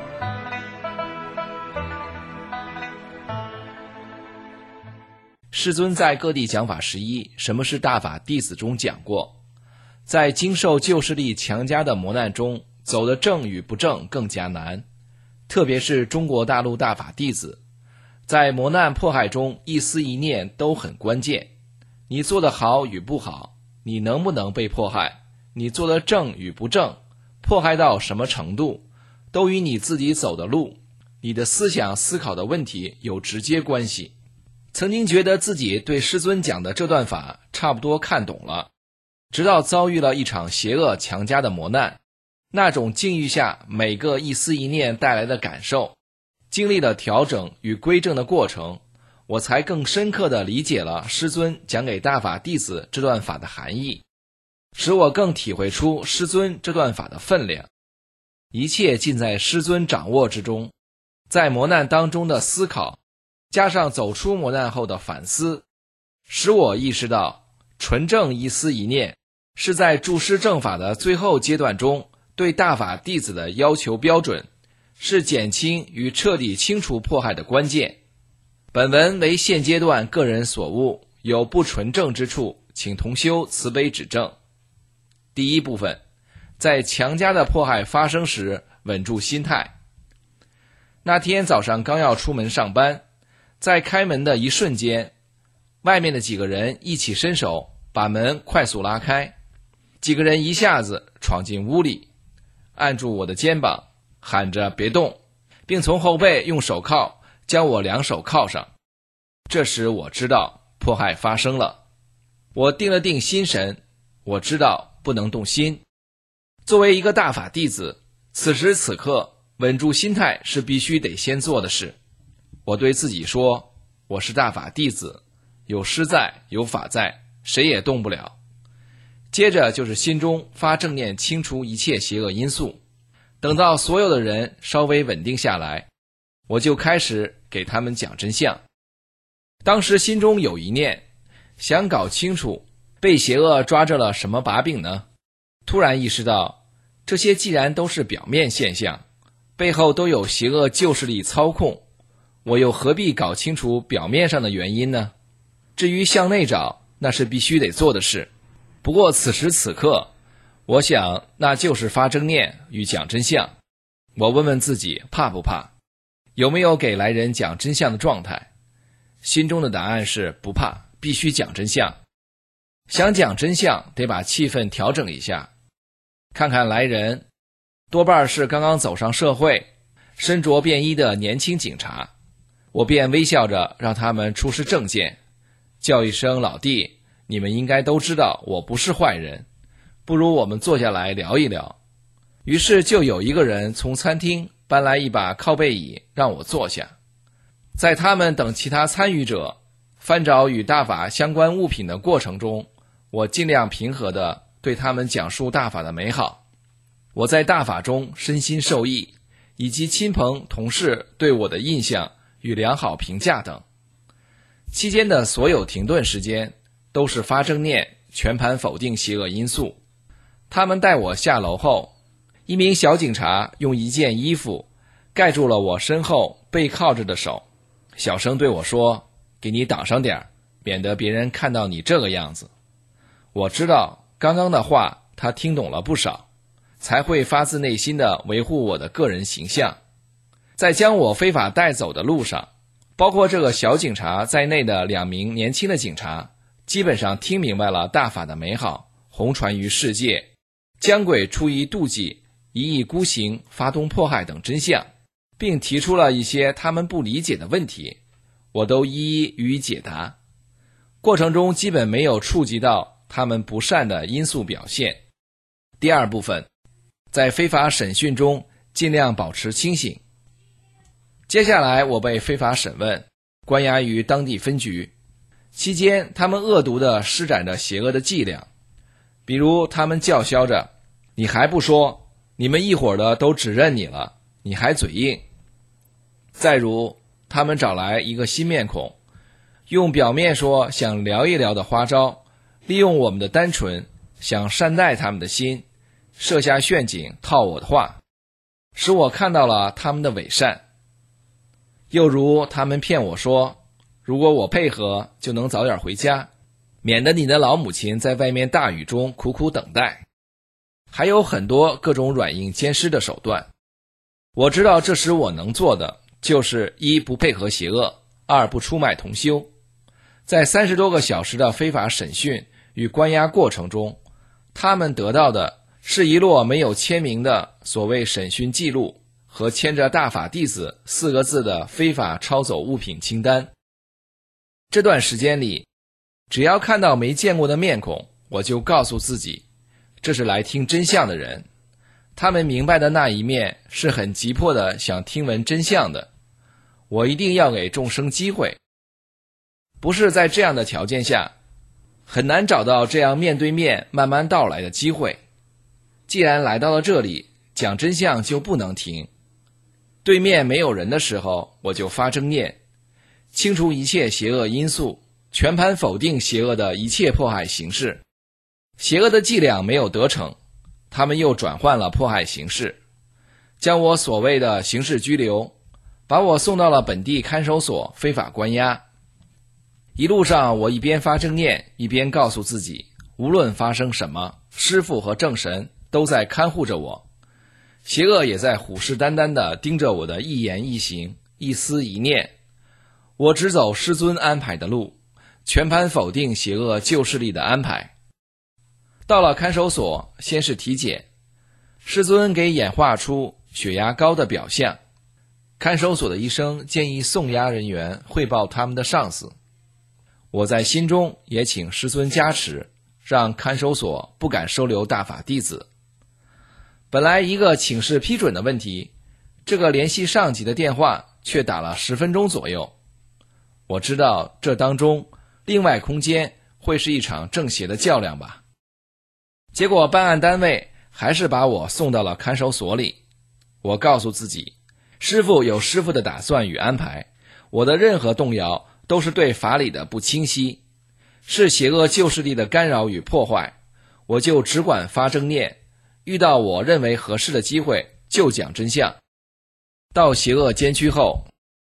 世尊在各地讲法11什么是大法弟子中讲过，在经受旧势力强加的磨难中，走得正与不正更加难，特别是中国大陆大法弟子，在磨难迫害中一思一念都很关键。你做得好与不好，你能不能被迫害，你做的正与不正，迫害到什么程度，都与你自己走的路，你的思想思考的问题有直接关系。曾经觉得自己对师尊讲的这段法差不多看懂了，直到遭遇了一场邪恶强加的磨难，那种境遇下每个一思一念带来的感受，经历了调整与归正的过程，我才更深刻地理解了师尊讲给大法弟子这段法的含义，使我更体会出师尊这段法的分量。一切尽在师尊掌握之中，在磨难当中的思考，加上走出磨难后的反思，使我意识到纯正一思一念是在注师正法的最后阶段中对大法弟子的要求标准，是减轻与彻底清除迫害的关键。本文为现阶段个人所悟，有不纯正之处，请同修慈悲指正。第一部分，在强加的迫害发生时稳住心态。那天早上刚要出门上班，在开门的一瞬间，外面的几个人一起伸手把门快速拉开，几个人一下子闯进屋里，按住我的肩膀，喊着别动，并从后背用手铐将我2手铐上。这时我知道迫害发生了，我定了定心神，我知道不能动心。作为一个大法弟子，此时此刻稳住心态是必须得先做的事。我对自己说，我是大法弟子，有师在，有法在，谁也动不了。接着就是心中发正念，清除一切邪恶因素。等到所有的人稍微稳定下来，我就开始给他们讲真相。当时心中有一念，想搞清楚被邪恶抓着了什么把柄呢？突然意识到，这些既然都是表面现象，背后都有邪恶旧势力操控， 我又何必搞清楚表面上的原因呢？至于向内找，那是必须得做的事。不过此时此刻，我想那就是发正念与讲真相。我问问自己，怕不怕？有没有给来人讲真相的状态？心中的答案是不怕，必须讲真相。想讲真相，得把气氛调整一下。看看来人，多半是刚刚走上社会，身着便衣的年轻警察。我便微笑着让他们出示证件，叫一声老弟，你们应该都知道我不是坏人，不如我们坐下来聊一聊。于是就有一个人从餐厅搬来一把靠背椅让我坐下。在他们等其他参与者翻找与大法相关物品的过程中，我尽量平和地对他们讲述大法的美好，我在大法中身心受益，以及亲朋同事对我的印象与良好评价等。期间的所有停顿时间都是发正念，全盘否定邪恶因素。他们带我下楼后，一名小警察用一件衣服盖住了我身后背靠着的手，小声对我说，给你挡上点，免得别人看到你这个样子。我知道刚刚的话他听懂了不少，才会发自内心地维护我的个人形象。在将我非法带走的路上，包括这个小警察在内的2名年轻的警察基本上听明白了大法的美好红传于世界，姜鬼出于妒忌，一意孤行，发动迫害等真相，并提出了一些他们不理解的问题，我都一一予以解答。过程中基本没有触及到他们不善的因素表现。第二部分，在非法审讯中尽量保持清醒。接下来我被非法审问，关押于当地分局。期间他们恶毒地施展着邪恶的伎俩，比如他们叫嚣着，你还不说，你们一伙的都指认你了，你还嘴硬。再如他们找来一个新面孔，用表面说想聊一聊的花招，利用我们的单纯，想善待他们的心，设下陷阱套我的话，使我看到了他们的伪善。又如他们骗我说，如果我配合就能早点回家，免得你的老母亲在外面大雨中苦苦等待。还有很多各种软硬兼施的手段。我知道这时我能做的就是1不配合邪恶，2不出卖同修。在30多个小时的非法审讯与关押过程中，他们得到的是一摞没有签名的所谓审讯记录和签着大法弟子4个字的非法抄走物品清单。这段时间里，只要看到没见过的面孔，我就告诉自己，这是来听真相的人，他们明白的那一面是很急迫的想听闻真相的，我一定要给众生机会。不是在这样的条件下，很难找到这样面对面慢慢道来的机会。既然来到了这里，讲真相就不能停。对面没有人的时候，我就发正念，清除一切邪恶因素，全盘否定邪恶的一切迫害形式。邪恶的伎俩没有得逞，他们又转换了迫害形式，将我所谓的刑事拘留，把我送到了本地看守所非法关押。一路上我一边发正念，一边告诉自己，无论发生什么，师父和正神都在看护着我，邪恶也在虎视眈眈地盯着我的一言一行，一思一念。我只走师尊安排的路，全盘否定邪恶旧势力的安排。到了看守所，先是体检，师尊给演化出血压高的表象，看守所的医生建议送押人员汇报他们的上司。我在心中也请师尊加持，让看守所不敢收留大法弟子。本来一个请示批准的问题，这个联系上级的电话却打了10分钟左右。我知道这当中另外空间会是一场正邪的较量吧。结果办案单位还是把我送到了看守所里。我告诉自己，师父有师父的打算与安排，我的任何动摇都是对法理的不清晰，是邪恶旧势力的干扰与破坏，我就只管发正念，遇到我认为合适的机会就讲真相。到邪恶监区后，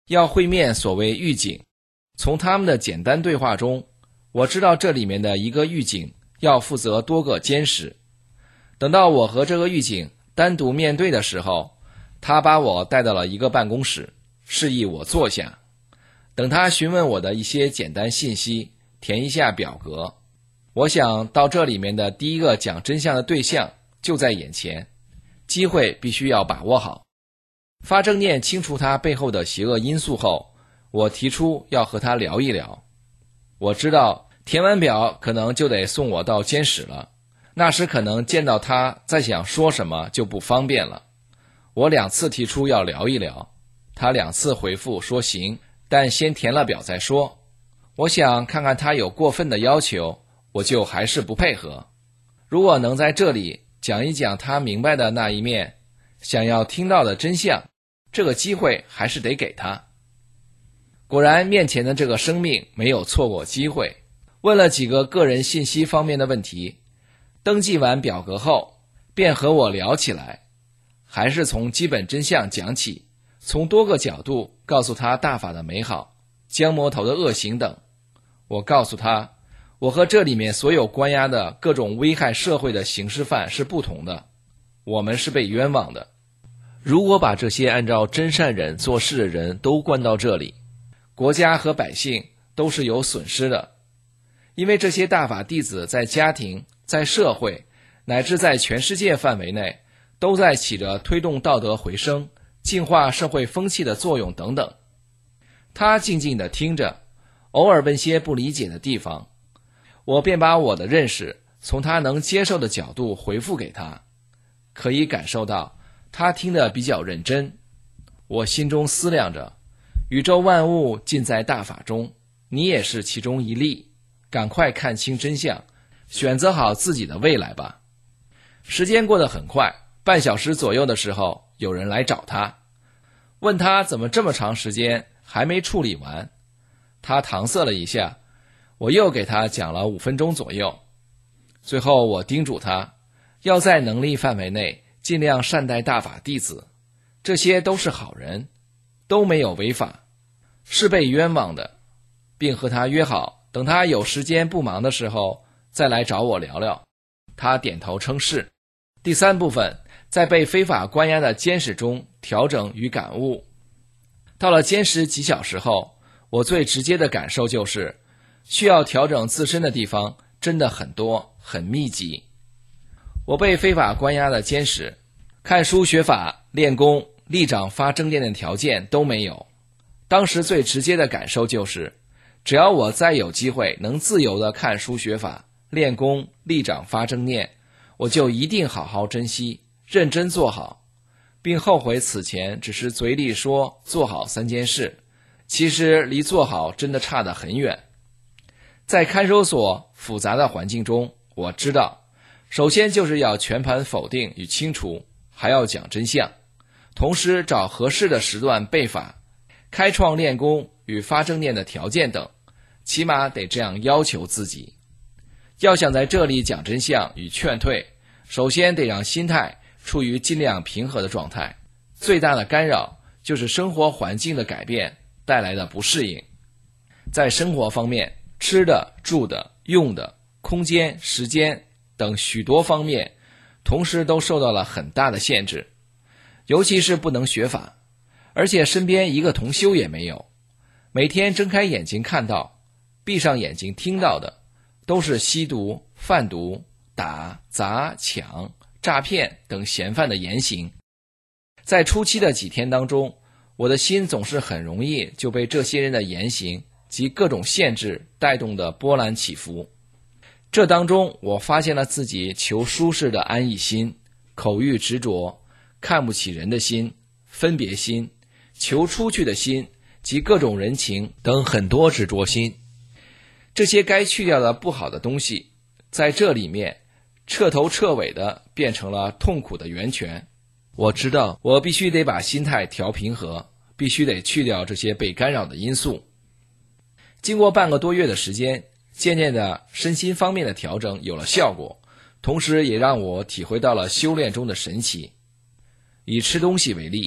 要会面所谓狱警。从他们的简单对话中，我知道这里面的一个狱警要负责多个监视。等到我和这个狱警单独面对的时候，他把我带到了一个办公室，示意我坐下，等他询问我的一些简单信息，填一下表格。我想到这里面的第一个讲真相的对象就在眼前，机会必须要把握好。发正念清除他背后的邪恶因素后，我提出要和他聊一聊。我知道填完表可能就得送我到监室了，那时可能见到他再想说什么就不方便了。我2次提出要聊一聊，他2次回复说行，但先填了表再说。我想看看他有过分的要求，我就还是不配合。如果能在这里讲一讲他明白的那一面，想要听到的真相，这个机会还是得给他。果然面前的这个生命没有错过机会，问了几个个人信息方面的问题，登记完表格后便和我聊起来，还是从基本真相讲起，从多个角度告诉他大法的美好，降魔头的恶行等。我告诉他，我和这里面所有关押的各种危害社会的刑事犯是不同的，我们是被冤枉的。如果把这些按照真善忍做事的人都关到这里，国家和百姓都是有损失的。因为这些大法弟子在家庭、在社会乃至在全世界范围内都在起着推动道德回升、净化社会风气的作用等等。他静静地听着，偶尔问些不理解的地方，我便把我的认识从他能接受的角度回复给他。可以感受到他听得比较认真。我心中思量着，宇宙万物尽在大法中，你也是其中一例，赶快看清真相，选择好自己的未来吧。时间过得很快，半小时左右的时候，有人来找他，问他怎么这么长时间还没处理完。他搪塞了一下，我又给他讲了5分钟左右。最后我叮嘱他，要在能力范围内尽量善待大法弟子，这些都是好人，都没有违法，是被冤枉的，并和他约好，等他有时间不忙的时候再来找我聊聊。他点头称是。第3部分，在被非法关押的监室中调整与感悟。到了监室几小时后，我最直接的感受就是需要调整自身的地方真的很多，很密集。我被非法关押的监室，看书学法、练功、立掌发正念的条件都没有。当时最直接的感受就是，只要我再有机会能自由地看书学法、练功、立掌发正念，我就一定好好珍惜，认真做好，并后悔此前只是嘴里说做好3件事，其实离做好真的差得很远。在看守所复杂的环境中，我知道首先就是要全盘否定与清除，还要讲真相，同时找合适的时段背法，开创练功与发正念的条件等，起码得这样要求自己。要想在这里讲真相与劝退，首先得让心态处于尽量平和的状态。最大的干扰就是生活环境的改变带来的不适应。在生活方面，吃的、住的、用的、空间、时间等许多方面同时都受到了很大的限制，尤其是不能学法，而且身边一个同修也没有。每天睁开眼睛看到，闭上眼睛听到的都是吸毒、贩毒、打、砸、抢、诈骗等嫌犯的言行。在初期的几天当中，我的心总是很容易就被这些人的言行及各种限制带动的波澜起伏。这当中我发现了自己求舒适的安逸心、口欲执着、看不起人的心、分别心、求出去的心及各种人情等很多执着心。这些该去掉的不好的东西，在这里面彻头彻尾的变成了痛苦的源泉。我知道我必须得把心态调平和，必须得去掉这些被干扰的因素。经过半个多月的时间，渐渐的身心方面的调整有了效果，同时也让我体会到了修炼中的神奇。以吃东西为例，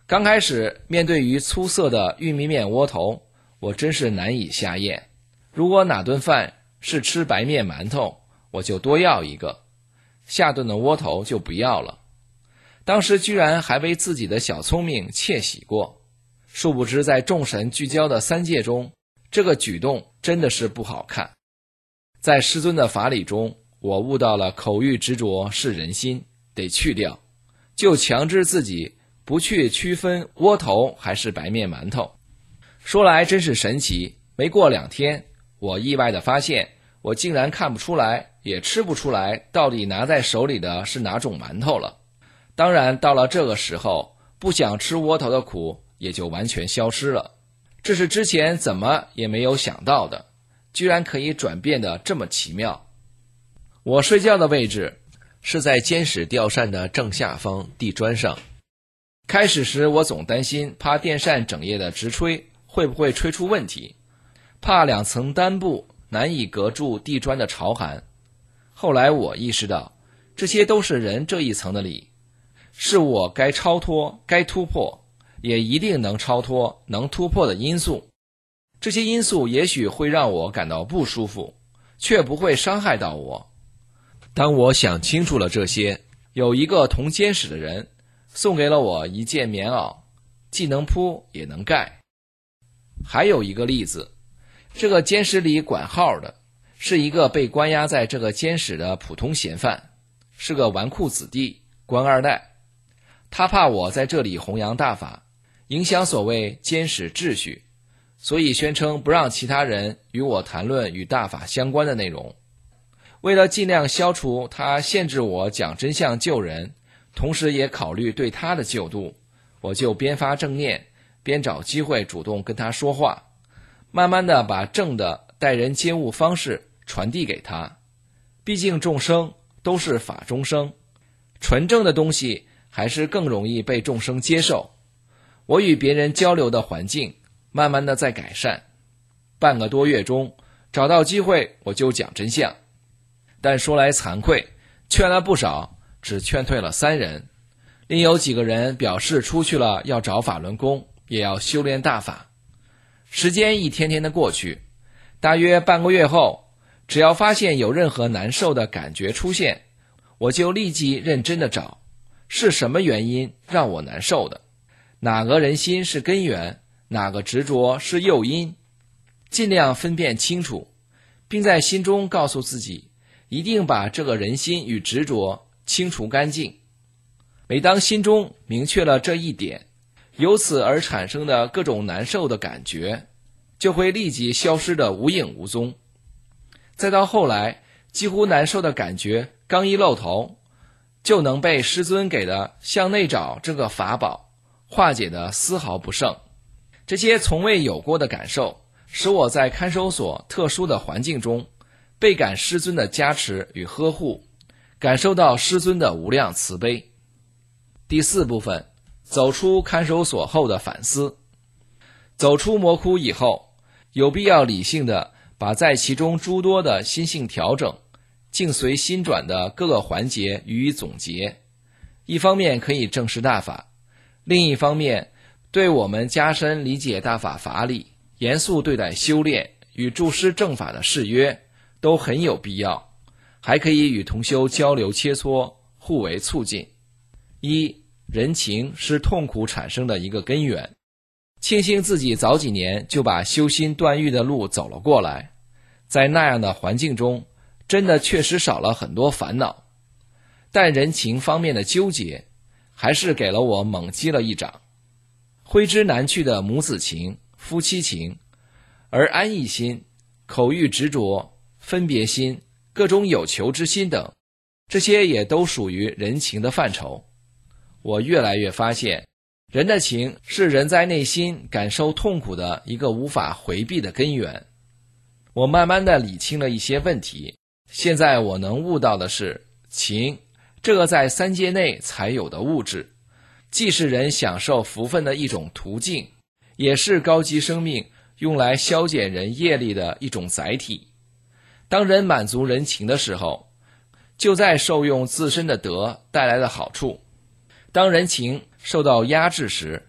刚开始面对于粗色的玉米面窝头，我真是难以下咽。如果哪顿饭是吃白面馒头，我就多要一个，下顿的窝头就不要了。当时居然还为自己的小聪明窃喜过，殊不知在众神聚焦的三界中，这个举动真的是不好看。在师尊的法理中，我悟到了口欲执着是人心，得去掉，就强制自己不去区分窝头还是白面馒头。说来真是神奇，没过2天，我意外地发现，我竟然看不出来，也吃不出来到底拿在手里的是哪种馒头了。当然到了这个时候，不想吃窝头的苦也就完全消失了。这是之前怎么也没有想到的，居然可以转变得这么奇妙。我睡觉的位置是在监室吊扇的正下方地砖上。开始时我总担心怕电扇整夜的直吹会不会吹出问题，怕2层单布难以隔住地砖的潮寒。后来我意识到，这些都是人这一层的理，是我该超脱该突破，也一定能超脱能突破的因素。这些因素也许会让我感到不舒服，却不会伤害到我。当我想清楚了这些，有一个同监室的人送给了我一件棉袄，既能铺也能盖。还有一个例子，这个监室里管号的是一个被关押在这个监室的普通嫌犯，是个纨绔子弟，官二代。他怕我在这里弘扬大法，影响所谓监室秩序，所以宣称不让其他人与我谈论与大法相关的内容。为了尽量消除他限制我讲真相救人，同时也考虑对他的救度，我就边发正念边找机会主动跟他说话，慢慢的把正的待人接物方式传递给他。毕竟众生都是法中生，纯正的东西还是更容易被众生接受。我与别人交流的环境慢慢的在改善，半个多月中找到机会我就讲真相。但说来惭愧，劝了不少，只劝退了3人，另有几个人表示出去了要找法轮功，也要修炼大法。时间一天天的过去，大约半个月后，只要发现有任何难受的感觉出现，我就立即认真的找，是什么原因让我难受的，哪个人心是根源，哪个执着是诱因，尽量分辨清楚，并在心中告诉自己，一定把这个人心与执着清除干净。每当心中明确了这一点，由此而产生的各种难受的感觉就会立即消失得无影无踪。再到后来，几乎难受的感觉刚一露头，就能被师尊给的向内找这个法宝化解得丝毫不剩。这些从未有过的感受，使我在看守所特殊的环境中倍感师尊的加持与呵护，感受到师尊的无量慈悲。第4部分，走出看守所后的反思。走出魔窟以后，有必要理性的把在其中诸多的心性调整、境随心转的各个环节予以总结。一方面可以正视大法，另一方面对我们加深理解大法法理、严肃对待修炼与助师正法的誓约都很有必要，还可以与同修交流切磋，互为促进。人情是痛苦产生的一个根源，庆幸自己早几年就把修心断欲的路走了过来，在那样的环境中真的确实少了很多烦恼。但人情方面的纠结还是给了我猛击了一掌。挥之难去的母子情、夫妻情，而安逸心、口欲执着、分别心、各种有求之心等，这些也都属于人情的范畴。我越来越发现，人的情是人在内心感受痛苦的一个无法回避的根源。我慢慢地理清了一些问题，现在我能悟到的是，情这个在3界内才有的物质，既是人享受福分的一种途径，也是高级生命用来消减人业力的一种载体。当人满足人情的时候，就在受用自身的德带来的好处。当人情受到压制时，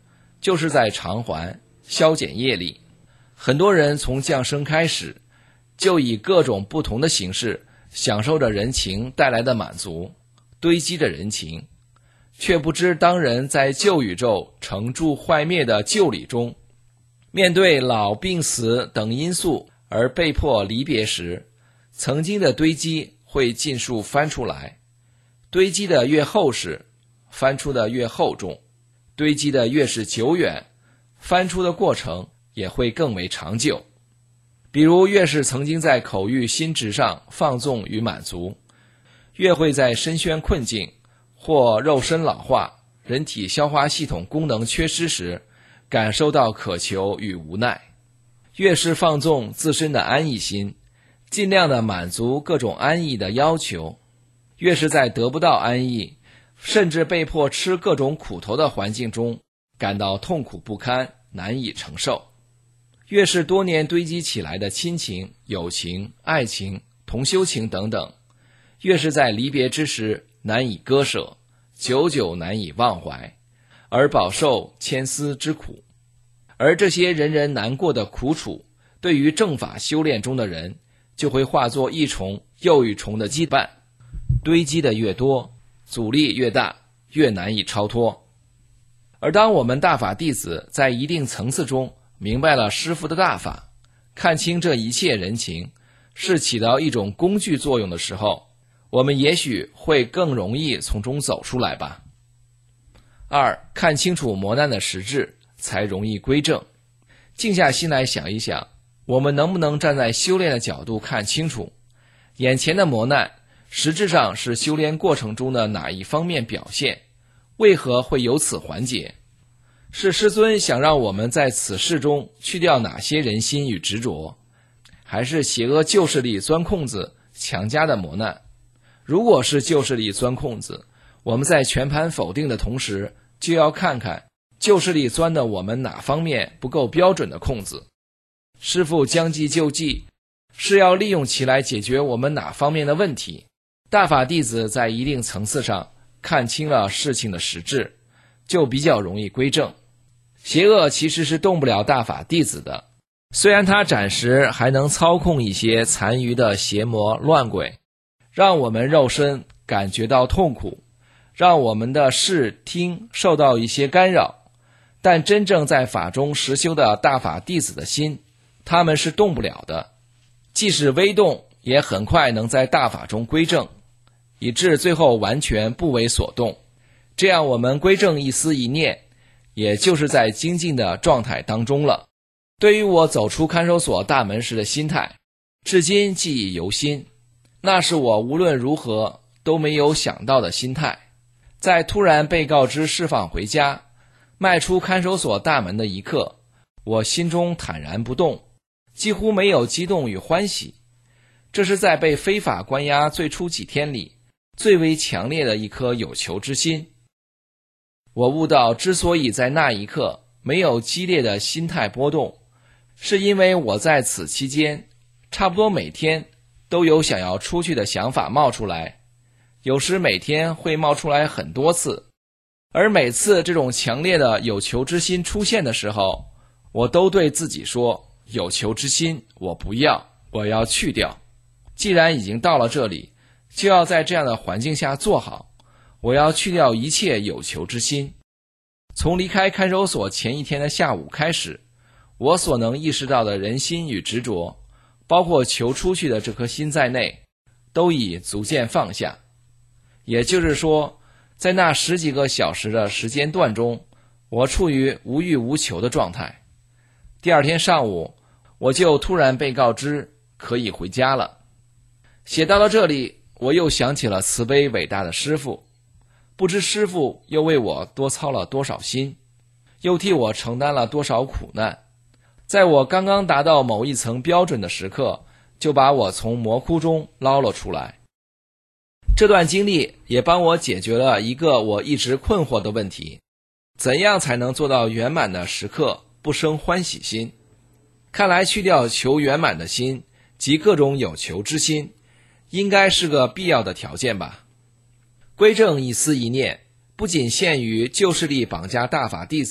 就是在偿还、消减业力。很多人从降生开始，就以各种不同的形式享受着人情带来的满足，堆积着人情，却不知当人在旧宇宙成住坏灭的旧理中，面对老病死等因素而被迫离别时，曾经的堆积会尽数翻出来，堆积的越厚实，翻出的越厚重，堆积的越是久远，翻出的过程也会更为长久。比如越是曾经在口欲心智上放纵与满足，越会在深渊困境或肉身老化、人体消化系统功能缺失时感受到渴求与无奈。越是放纵自身的安逸心，尽量的满足各种安逸的要求，越是在得不到安逸，甚至被迫吃各种苦头的环境中感到痛苦不堪，难以承受。越是多年堆积起来的亲情、友情、爱情、同修情等等，越是在离别之时难以割舍，久久难以忘怀，而饱受牵丝之苦。而这些人人难过的苦楚，对于正法修炼中的人，就会化作一重又一重的羁绊，堆积的越多，阻力越大，越难以超脱。而当我们大法弟子在一定层次中明白了师父的大法，看清这一切人情是起到一种工具作用的时候，我们也许会更容易从中走出来吧。2. 看清楚磨难的实质，才容易归正。静下心来想一想，我们能不能站在修炼的角度看清楚，眼前的磨难实质上是修炼过程中的哪一方面表现，为何会由此缓解？是师尊想让我们在此事中去掉哪些人心与执着，还是邪恶旧势力钻空子强加的磨难？如果是旧势力钻空子，我们在全盘否定的同时，就要看看旧势力钻的我们哪方面不够标准的空子。师父将计就计，是要利用其来解决我们哪方面的问题。大法弟子在一定层次上看清了事情的实质，就比较容易归正。邪恶其实是动不了大法弟子的，虽然他暂时还能操控一些残余的邪魔乱鬼，让我们肉身感觉到痛苦，让我们的视听受到一些干扰，但真正在法中实修的大法弟子的心，他们是动不了的，即使微动也很快能在大法中归正，以致最后完全不为所动。这样我们归正一思一念，也就是在精进的状态当中了。对于我走出看守所大门时的心态，至今记忆犹新，那是我无论如何都没有想到的心态。在突然被告知释放回家，迈出看守所大门的一刻，我心中坦然不动，几乎没有激动与欢喜。这是在被非法关押最初几天里最为强烈的一颗有求之心。我悟到，之所以在那一刻没有激烈的心态波动，是因为我在此期间差不多每天都有想要出去的想法冒出来，有时每天会冒出来很多次，而每次这种强烈的有求之心出现的时候，我都对自己说，有求之心我不要，我要去掉。既然已经到了这里，就要在这样的环境下做好，我要去掉一切有求之心。从离开看守所前一天的下午开始，我所能意识到的人心与执着，包括求出去的这颗心在内，都已逐渐放下。也就是说，在那10几个小时的时间段中，我处于无欲无求的状态。第二天上午，我就突然被告知可以回家了。写到了这里，我又想起了慈悲伟大的师父，不知师父又为我多操了多少心，又替我承担了多少苦难，在我刚刚达到某一层标准的时刻，就把我从魔窟中捞了出来。这段经历也帮我解决了一个我一直困惑的问题，怎样才能做到圆满的时刻不生欢喜心？看来去掉求圆满的心及各种有求之心，应该是个必要的条件吧。归正一思一念，不仅限于旧势力绑架大法弟子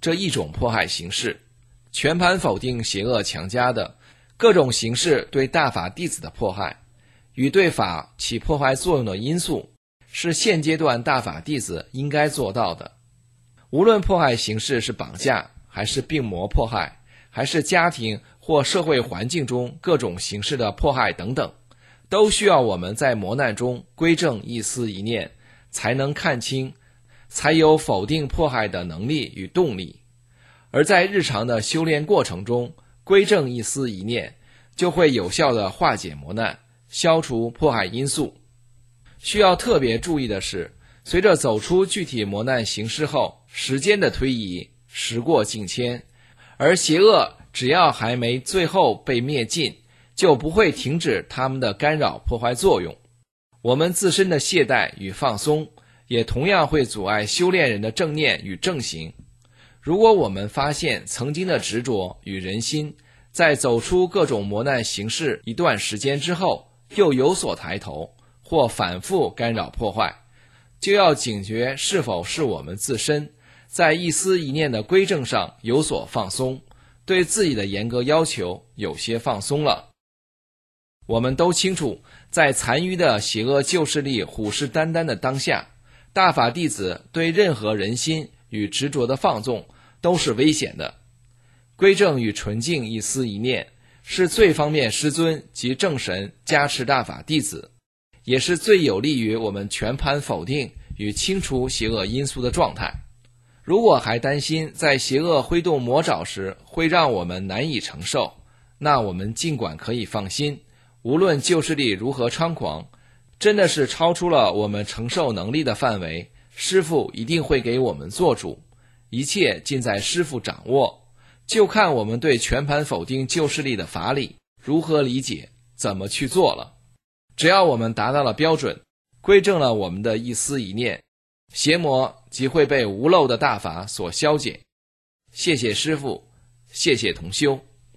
这一种迫害形式，全盘否定邪恶强加的各种形式对大法弟子的迫害与对法起破坏作用的因素，是现阶段大法弟子应该做到的。无论迫害形式是绑架，还是病魔迫害，还是家庭或社会环境中各种形式的迫害等等，都需要我们在磨难中归正一思一念，才能看清，才有否定迫害的能力与动力。而在日常的修炼过程中，归正一思一念，就会有效地化解磨难，消除迫害因素。需要特别注意的是，随着走出具体磨难形式后，时间的推移，时过境迁，而邪恶只要还没最后被灭尽，就不会停止他们的干扰破坏作用。我们自身的懈怠与放松，也同样会阻碍修炼人的正念与正行。如果我们发现曾经的执着与人心，在走出各种磨难形式一段时间之后，又有所抬头，或反复干扰破坏，就要警觉是否是我们自身在一思一念的归正上有所放松，对自己的严格要求有些放松了。我们都清楚，在残余的邪恶旧势力虎视眈眈的当下，大法弟子对任何人心与执着的放纵都是危险的。归正与纯净一思一念，是最方便师尊及正神加持大法弟子，也是最有利于我们全盘否定与清除邪恶因素的状态。如果还担心在邪恶挥动魔爪时会让我们难以承受，那我们尽管可以放心，无论旧势力如何猖狂，真的是超出了我们承受能力的范围，师父一定会给我们做主，一切尽在师父掌握，就看我们对全盘否定旧势力的法理如何理解，怎么去做了。只要我们达到了标准，归正了我们的一思一念，邪魔即会被无漏的大法所消解。谢谢师父，谢谢同修。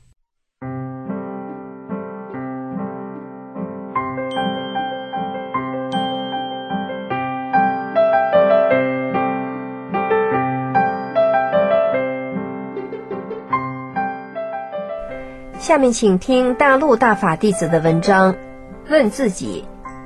下面请听大陆大法弟子的文章，问自己。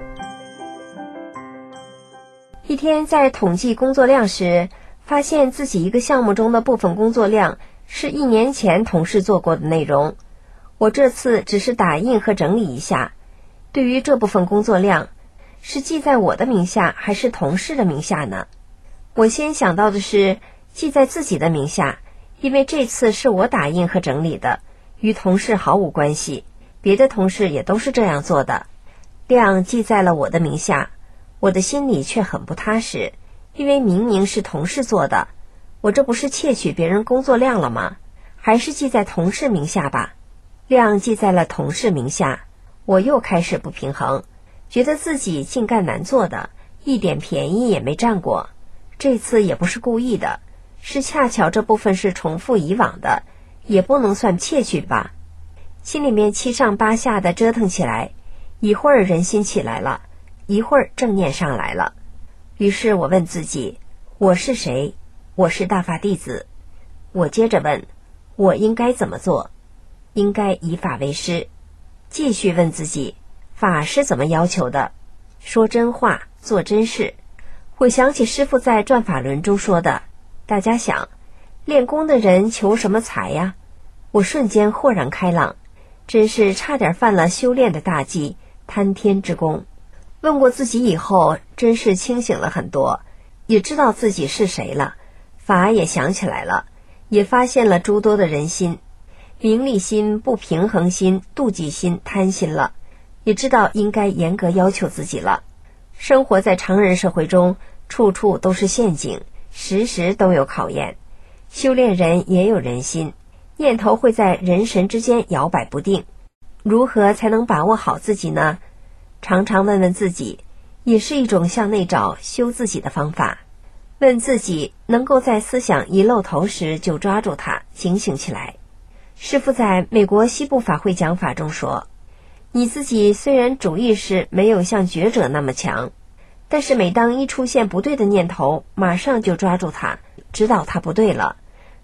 一天在统计工作量时，发现自己一个项目中的部分工作量是1年前同事做过的内容，我这次只是打印和整理一下。对于这部分工作量，是记在我的名下还是同事的名下呢？我先想到的是记在自己的名下，因为这次是我打印和整理的，与同事毫无关系，别的同事也都是这样做的。量记在了我的名下，我的心里却很不踏实，因为明明是同事做的，我这不是窃取别人工作量了吗？还是记在同事名下吧。量记在了同事名下，我又开始不平衡，觉得自己净干难做的，一点便宜也没占过。这次也不是故意的，是恰巧这部分是重复以往的，也不能算窃取吧。心里面七上八下的折腾起来，一会儿人心起来了，一会儿正念上来了。于是我问自己，我是谁？我是大法弟子。我接着问，我应该怎么做？应该以法为师。继续问自己，法是怎么要求的？说真话，做真事。我想起师父在转法轮中说的，大家想，练功的人求什么财呀？我瞬间豁然开朗，真是差点犯了修炼的大忌，贪天之功。问过自己以后，真是清醒了很多，也知道自己是谁了，法也想起来了，也发现了诸多的人心，名利心、不平衡心、妒忌心、贪心了，也知道应该严格要求自己了。生活在常人社会中，处处都是陷阱，时时都有考验。修炼人也有人心，念头会在人神之间摇摆不定，如何才能把握好自己呢？常常问问自己，也是一种向内找修自己的方法。问自己能够在思想一露头时就抓住它，警醒起来。师父在美国西部法会讲法中说，你自己虽然主意识没有像觉者那么强，但是每当一出现不对的念头，马上就抓住它，知道它不对了，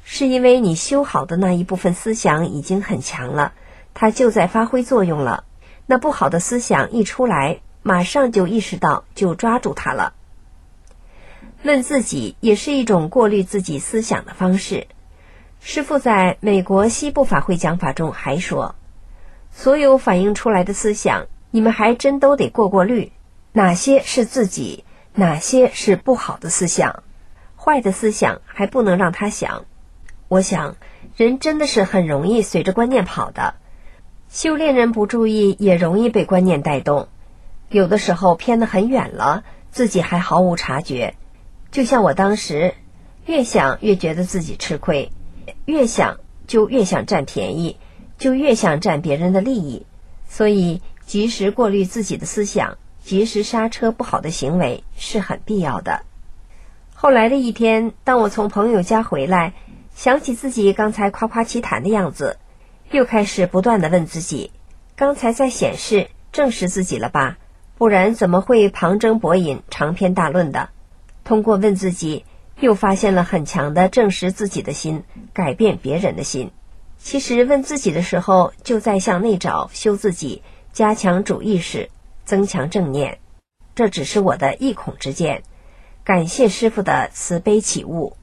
是因为你修好的那一部分思想已经很强了，它就在发挥作用了。那不好的思想一出来，马上就意识到，就抓住它了。问自己也是一种过滤自己思想的方式。师父在美国西部法会讲法中还说，所有反映出来的思想，你们还真都得过滤，哪些是自己，哪些是不好的思想。坏的思想还不能让他想。我想人真的是很容易随着观念跑的，修炼人不注意也容易被观念带动，有的时候偏得很远了，自己还毫无察觉。就像我当时越想越觉得自己吃亏，越想就越想占便宜，就越想占别人的利益，所以及时过滤自己的思想，及时刹车不好的行为是很必要的。后来的一天，当我从朋友家回来，想起自己刚才夸夸其谈的样子，又开始不断地问自己，刚才在显示证实自己了吧？不然怎么会旁征博引长篇大论的？通过问自己，又发现了很强的证实自己的心，改变别人的心。其实问自己的时候，就在向内找，修自己，加强主意识，增强正念。这只是我的一孔之见，感谢师父的慈悲启悟。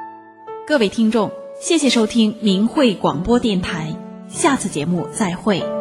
各位听众，谢谢收听明慧广播电台，下次节目再会。